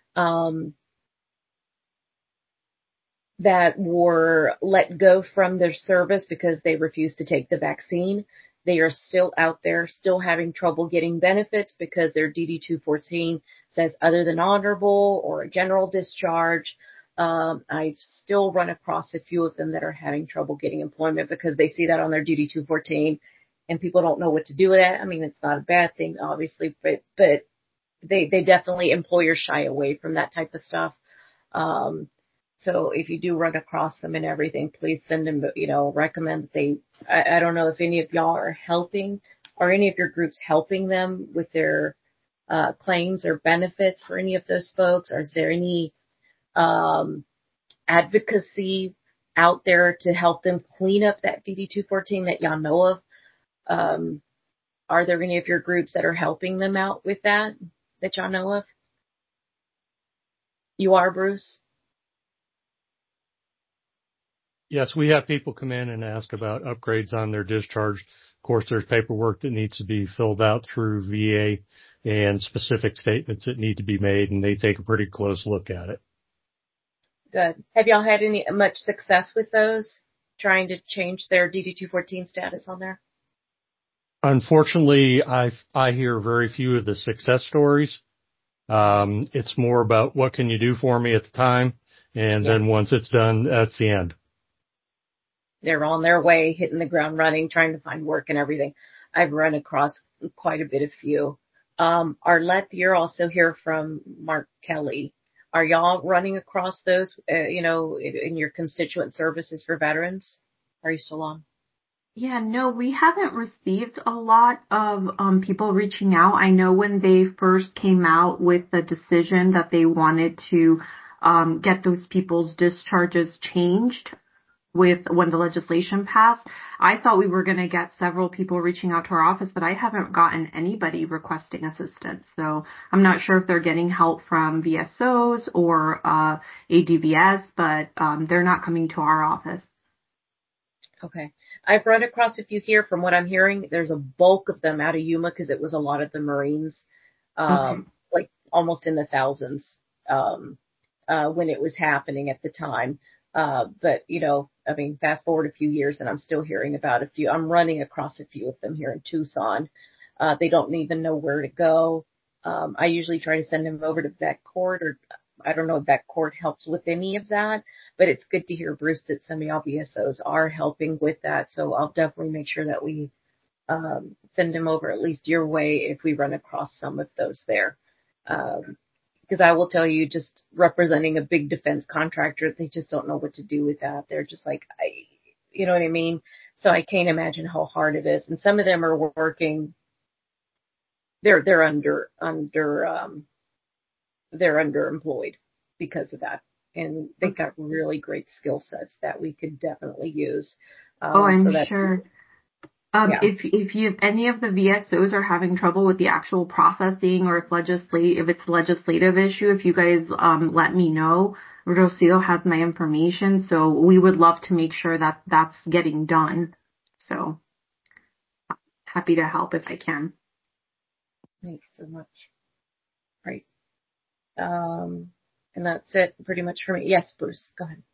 O: that were let go from their service because they refused to take the vaccine. They are still out there, still having trouble getting benefits because their DD-214 says other than honorable or a general discharge. I've still run across a few of them that are having trouble getting employment because they see that on their DD-214 and people don't know what to do with that. I mean, it's not a bad thing, obviously, but they definitely, employers shy away from that type of stuff. So if you do run across them and everything, please send them, recommend that I don't know if any of y'all are helping or any of your groups helping them with their claims or benefits for any of those folks, or is there any advocacy out there to help them clean up that DD-214 that y'all know of? Are there any of your groups that are helping them out with that y'all know of? You are, Bruce?
B: Yes, we have people come in and ask about upgrades on their discharge. Of course, there's paperwork that needs to be filled out through VA and specific statements that need to be made, and they take a pretty close look at it.
O: Good. Have y'all had much success with those, trying to change their DD-214 status on there?
B: Unfortunately, I hear very few of the success stories. It's more about what can you do for me at the time, and then once it's done, that's the end.
O: They're on their way, hitting the ground running, trying to find work and everything. I've run across quite a bit of few. Arlette, you're also here from Mark Kelly. Are y'all running across those, in your constituent services for veterans? Are you still on?
P: Yeah, no, we haven't received a lot of people reaching out. I know when they first came out with the decision that they wanted to get those people's discharges changed when the legislation passed, I thought we were going to get several people reaching out to our office, but I haven't gotten anybody requesting assistance. So I'm not sure if they're getting help from VSOs or ADVS, but they're not coming to our office.
O: Okay. I've run across a few here. From what I'm hearing, there's a bulk of them out of Yuma because it was a lot of the Marines, like almost in the thousands when it was happening at the time. But, fast forward a few years and I'm still hearing about a few. I'm running across a few of them here in Tucson. They don't even know where to go. I usually try to send them over to Vet Court, or I don't know if Vet Court helps with any of that, but it's good to hear, Bruce, that some of y'all VSOs are helping with that. So I'll definitely make sure that we send them over at least your way if we run across some of those there. Because I will tell you, just representing a big defense contractor, they just don't know what to do with that. They're just like, you know what I mean? So I can't imagine how hard it is. And some of them are working, they're underemployed because of that. And they've got really great skill sets that we could definitely use.
P: I'm sure. If any of the VSOs are having trouble with the actual processing, or if it's a legislative issue, if you guys let me know. Rocio has my information, so we would love to make sure that that's getting done. So happy to help if I can.
O: Thanks so much. Right. And that's it pretty much for me. Yes, Bruce, go ahead.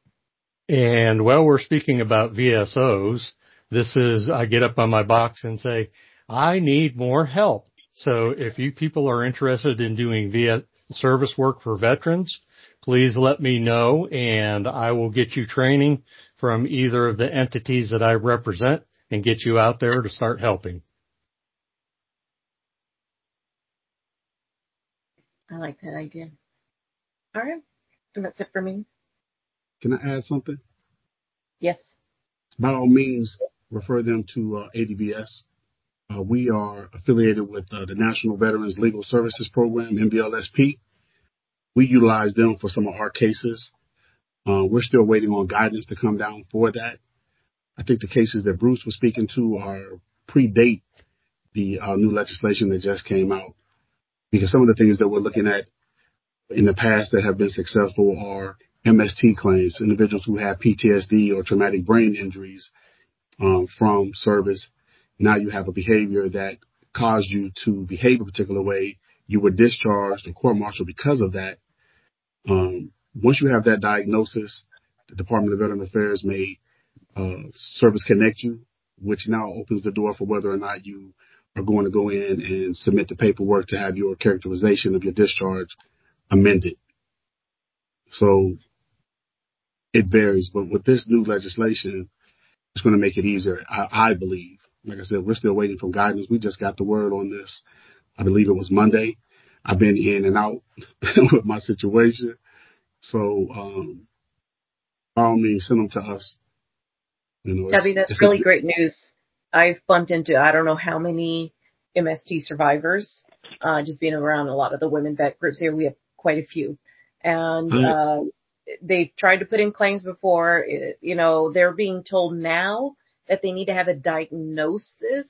B: And while we're speaking about VSOs, this is, I get up on my box and say, I need more help. So if you people are interested in doing service work for veterans, please let me know, and I will get you training from either of the entities that I represent and get you out there to start helping.
O: I like that idea. All right. And that's it for me.
L: Can I add something?
O: Yes.
L: By all means, refer them to ADVS. We are affiliated with the National Veterans Legal Services Program, NVLSP. We utilize them for some of our cases. We're still waiting on guidance to come down for that. I think the cases that Bruce was speaking to predate the new legislation that just came out, because some of the things that we're looking at in the past that have been successful are MST claims, individuals who have PTSD or traumatic brain injuries from service. Now you have a behavior that caused you to behave a particular way. You were discharged or court-martialed because of that. Once you have that diagnosis, the Department of Veteran Affairs may service connect you, which now opens the door for whether or not you are going to go in and submit the paperwork to have your characterization of your discharge amended. So it varies, but with this new legislation, it's going to make it easier, I believe. Like I said, we're still waiting for guidance. We just got the word on this. I believe it was Monday. I've been in and out with my situation. So, by all means, send them to us. You know,
O: Debbie, that's really great news. I've bumped into, I don't know how many MST survivors, just being around a lot of the women vet groups here. We have quite a few. And, they've tried to put in claims before. You know, they're being told now that they need to have a diagnosis,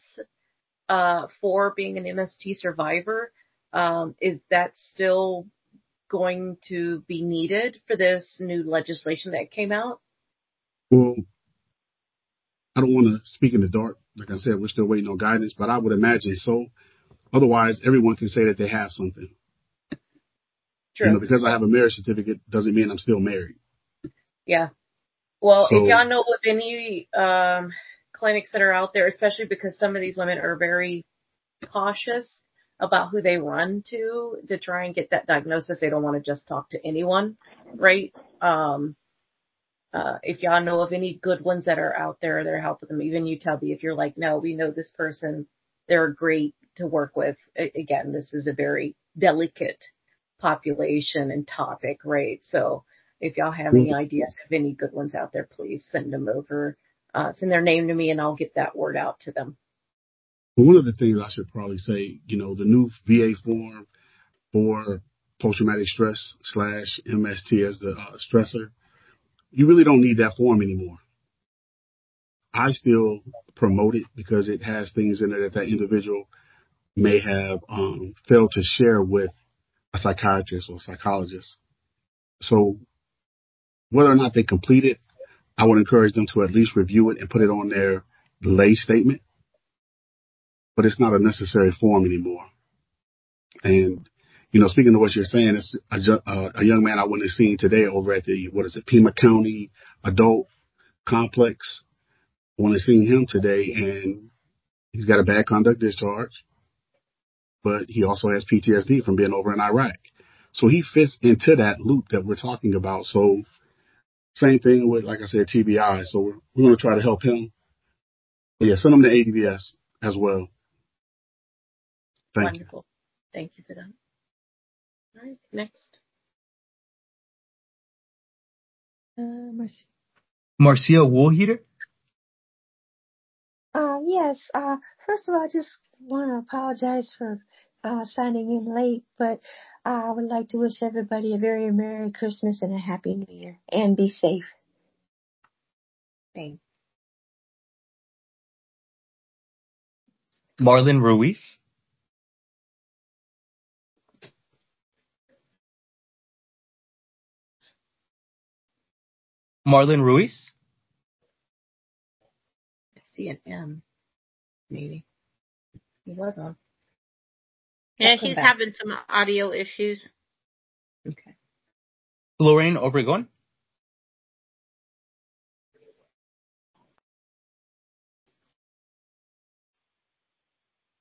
O: for being an MST survivor. Is that still going to be needed for this new legislation that came out?
L: Well, I don't want to speak in the dark. Like I said, we're still waiting on guidance, but I would imagine so. Otherwise, everyone can say that they have something. True. You know, because I have a marriage certificate doesn't mean I'm still married.
O: Yeah. Well, if y'all know of any clinics that are out there, especially because some of these women are very cautious about who they run to try and get that diagnosis. They don't want to just talk to anyone, right? If y'all know of any good ones that are out there, they're helping them. Even you, Tubby, if you're like, no, we know this person, they're great to work with. Again, this is a very delicate population and topic, right? So if y'all have any ideas of any good ones out there, please send them over. Send their name to me and I'll get that word out to them.
L: One of the things I should probably say, you know, the new VA form for post-traumatic stress / MST as the stressor, you really don't need that form anymore. I still promote it because it has things in it that individual may have failed to share with a psychiatrist or psychologist. So whether or not they complete it, I would encourage them to at least review it and put it on their lay statement. But it's not a necessary form anymore. And, you know, speaking of what you're saying, it's a young man I went and seen today over at the, Pima County Adult Complex. I went and seen him today, and he's got a bad conduct discharge, but he also has PTSD from being over in Iraq. So he fits into that loop that we're talking about. So same thing with, like I said, TBI. So we're going to try to help him. But yeah, send him to ADVS as well.
O: Wonderful. Thank you for that. All right, next.
A: Marcia Woolheater?
Q: Yes. First of all, I just want to apologize for signing in late, but I would like to wish everybody a very Merry Christmas and a Happy New Year, and be safe.
O: Thanks.
A: Marlon Ruiz? Marlon Ruiz?
O: I see an M, maybe. He was on.
E: Yeah, he's having some audio issues.
O: Okay.
A: Lorraine Obregon?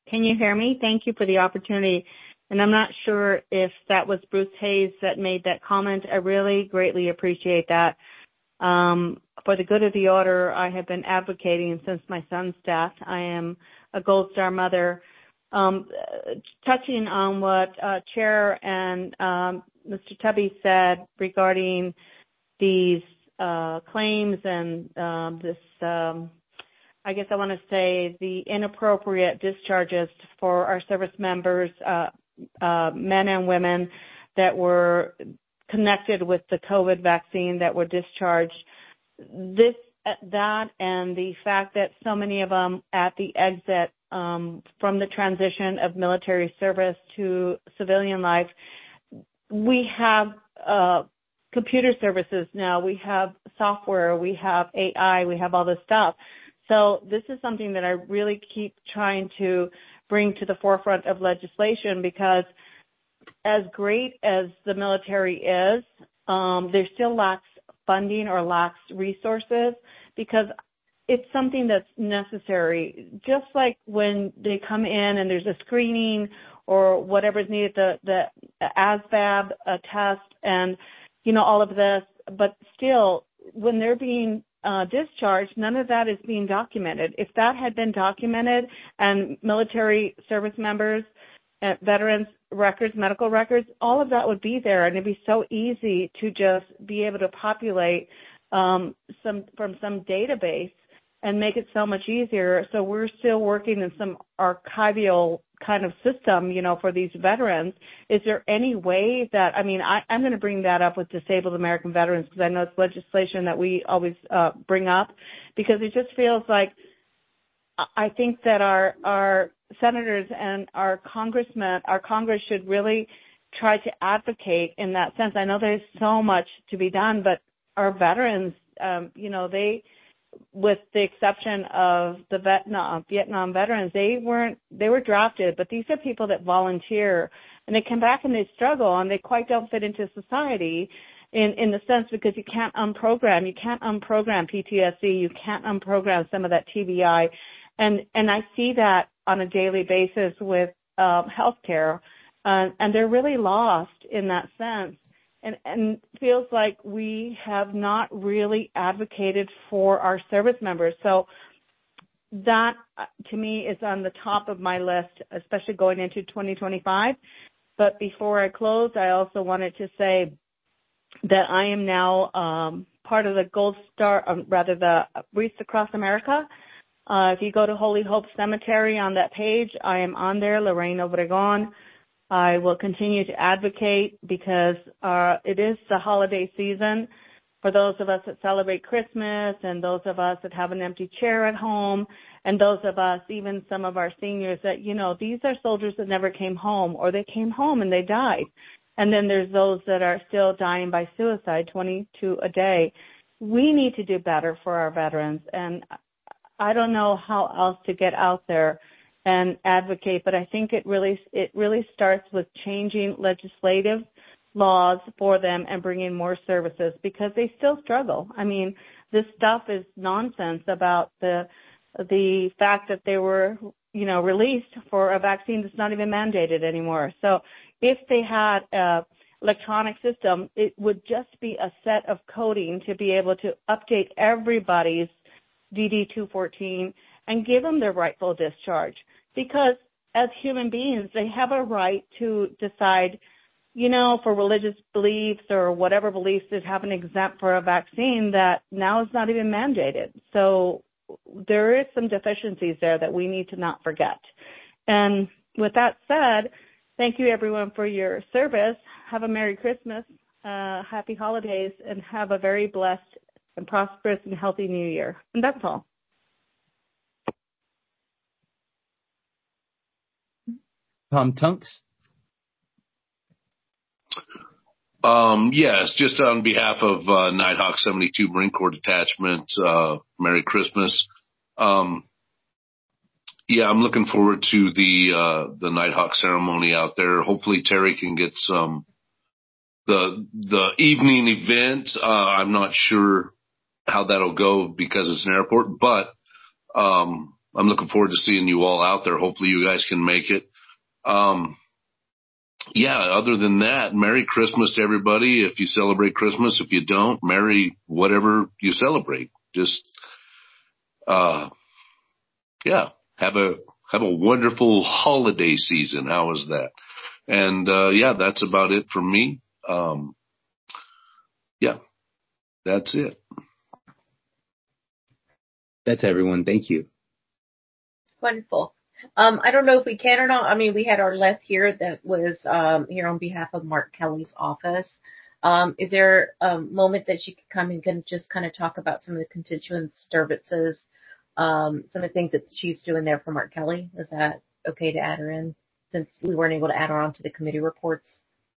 H: Can you hear me? Thank you for the opportunity. And I'm not sure if that was Bruce Hayes that made that comment. I really greatly appreciate that. For the good of the order, I have been advocating since my son's death. I am a Gold Star mother. Touching on what Chair and Mr. Tubby said regarding these claims and this, I guess I want to say the inappropriate discharges for our service members, men and women that were connected with the COVID vaccine that were discharged. That and the fact that so many of them at the exit from the transition of military service to civilian life, we have computer services now, we have software, we have AI, we have all this stuff. So this is something that I really keep trying to bring to the forefront of legislation, because as great as the military is, there still lacks funding or lacks resources, because it's something that's necessary. Just like when they come in and there's a screening or whatever is needed, the ASVAB test and, all of this, but still, when they're being discharged, none of that is being documented. If that had been documented and military service members, veterans records, medical records, all of that would be there, and it'd be so easy to just be able to populate from some database and make it so much easier. So we're still working in some archival kind of system, for these veterans. Is there any way that, I'm going to bring that up with Disabled American Veterans, because I know it's legislation that we always bring up, because it just feels like I think that our senators and our Congress should really try to advocate in that sense. I know there's so much to be done, but our veterans, they, with the exception of the Vietnam veterans, they were drafted, but these are people that volunteer, and they come back and they struggle, and they quite don't fit into society in the sense, because you can't unprogram PTSD, you can't unprogram some of that TBI, and I see that on a daily basis with healthcare, and they're really lost in that sense. And feels like we have not really advocated for our service members. So that, to me, is on the top of my list, especially going into 2025. But before I close, I also wanted to say that I am now part of the Gold Star, the Wreaths Across America. If you go to Holy Hope Cemetery on that page, I am on there, Lorraine Obregon. I will continue to advocate, because it is the holiday season for those of us that celebrate Christmas, and those of us that have an empty chair at home, and those of us, even some of our seniors, that, these are soldiers that never came home, or they came home and they died. And then there's those that are still dying by suicide, 22 a day. We need to do better for our veterans, and I don't know how else to get out there and advocate, but I think it really starts with changing legislative laws for them and bringing more services, because they still struggle. This stuff is nonsense about the fact that they were, released for a vaccine that's not even mandated anymore. So if they had a electronic system, it would just be a set of coding to be able to update everybody's DD-214 and give them their rightful discharge. Because as human beings, they have a right to decide, for religious beliefs or whatever beliefs that have an exempt for a vaccine that now is not even mandated. So there is some deficiencies there that we need to not forget. And with that said, thank you everyone for your service. Have a Merry Christmas, Happy Holidays, and have a very blessed and prosperous and healthy New Year. And that's all.
A: Tom Tunks.
C: Yes, just on behalf of Nighthawk 72 Marine Corps Detachment, Merry Christmas. I'm looking forward to the Nighthawk ceremony out there. Hopefully Terry can get some the evening event. I'm not sure how that'll go because it's an airport, but I'm looking forward to seeing you all out there. Hopefully you guys can make it. Other than that, Merry Christmas to everybody. If you celebrate Christmas, if you don't, Merry whatever you celebrate. Just, have a wonderful holiday season. How is that? And, that's about it for me. That's it.
A: That's everyone. Thank you.
O: Wonderful. I don't know if we can or not. I mean, we had Arlette here that was here on behalf of Mark Kelly's office. Is there a moment that she could come and can just kind of talk about some of the constituent services, some of the things that she's doing there for Mark Kelly? Is that okay to add her in since we weren't able to add her on to the committee reports?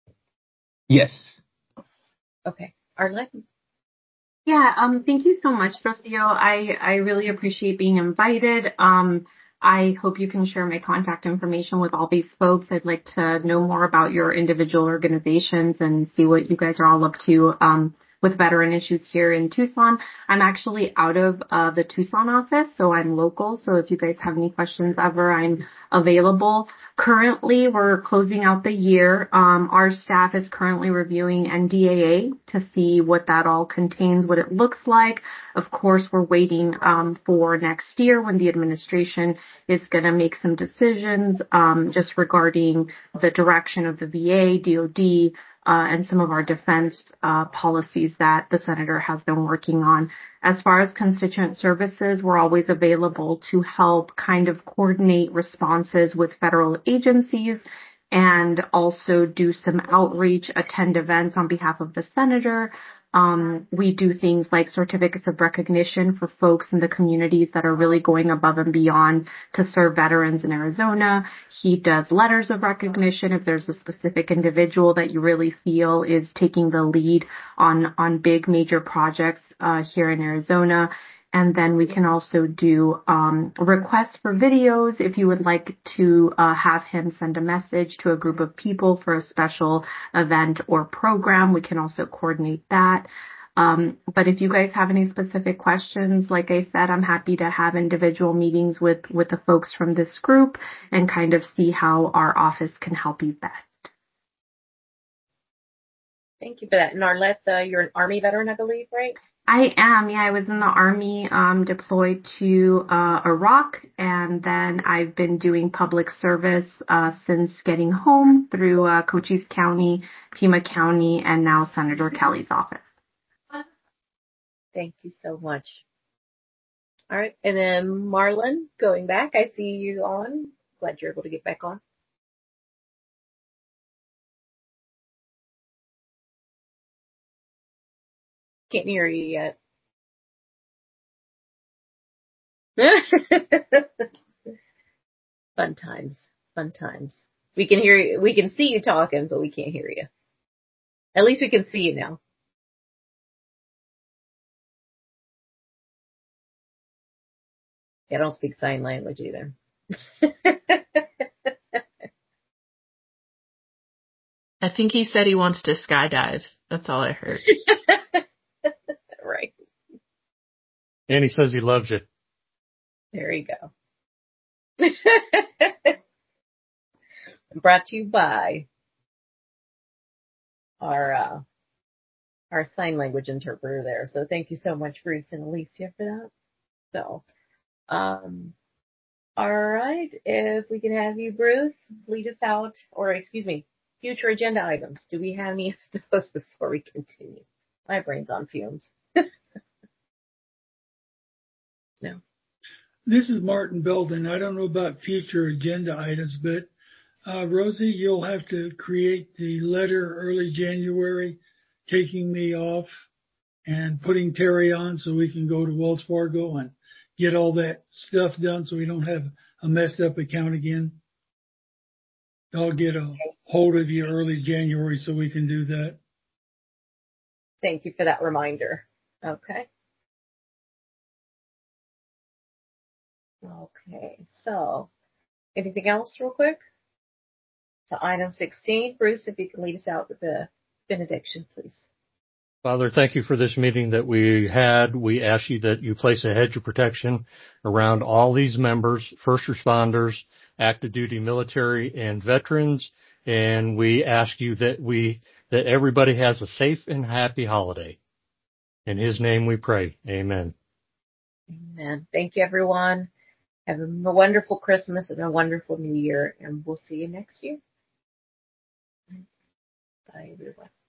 A: Yes.
O: Okay. Arlette?
P: Yeah, thank you so much, Rocio. I really appreciate being invited. I hope you can share my contact information with all these folks. I'd like to know more about your individual organizations and see what you guys are all up to with veteran issues here in Tucson. I'm actually out of the Tucson office, so I'm local. So if you guys have any questions ever, I'm available. Currently, we're closing out the year. Our staff is currently reviewing NDAA to see what that all contains, what it looks like. Of course, we're waiting for next year when the administration is going to make some decisions just regarding the direction of the VA, DOD, and some of our defense policies that the senator has been working on. As far as constituent services, we're always available to help kind of coordinate responses with federal agencies and also do some outreach, attend events on behalf of the senator. We do things like certificates of recognition for folks in the communities that are really going above and beyond to serve veterans in Arizona. He does letters of recognition if there's a specific individual that you really feel is taking the lead on big major projects here in Arizona. And then we can also do requests for videos if you would like to have him send a message to a group of people for a special event or program. We can also coordinate that. But if you guys have any specific questions, like I said, I'm happy to have individual meetings with the folks from this group and kind of see how our office can help you best.
O: Thank you for that. And Arlette, you're an Army veteran, I believe, right?
P: I am. Yeah, I was in the Army, deployed to Iraq, and then I've been doing public service since getting home through Cochise County, Pima County, and now Senator Kelly's office.
O: Thank you so much. All right. And then Marlon, going back, I see you on. Glad you're able to get back on. Can't hear you yet. Fun times. Fun times. We can hear you. We can see you talking, but we can't hear you. At least we can see you now. I don't speak sign language either.
N: I think he said he wants to skydive. That's all I heard.
O: Right.
B: And he says he loves you.
O: There you go. Brought to you by our sign language interpreter there. So thank you so much, Bruce and Alicia, for that. So, all right. If we can have you, Bruce, lead us out, or excuse me, future agenda items. Do we have any of those before we continue? My brain's on fumes. No.
F: This is Martin Belden. I don't know about future agenda items, but Rosie, you'll have to create the letter early January, taking me off and putting Terry on so we can go to Wells Fargo and get all that stuff done so we don't have a messed up account again. I'll get a hold of you early January so we can do that.
O: Thank you for that reminder. Okay. Okay, so anything else real quick? So item 16, Bruce, if you can lead us out with the benediction, please.
B: Father, thank you for this meeting that we had. We ask you that you place a hedge of protection around all these members, first responders, active duty military, and veterans. And we ask you that everybody has a safe and happy holiday. In His name we pray. Amen.
O: Amen. Thank you, everyone. Have a wonderful Christmas and a wonderful New Year, and we'll see you next year. Bye, everyone.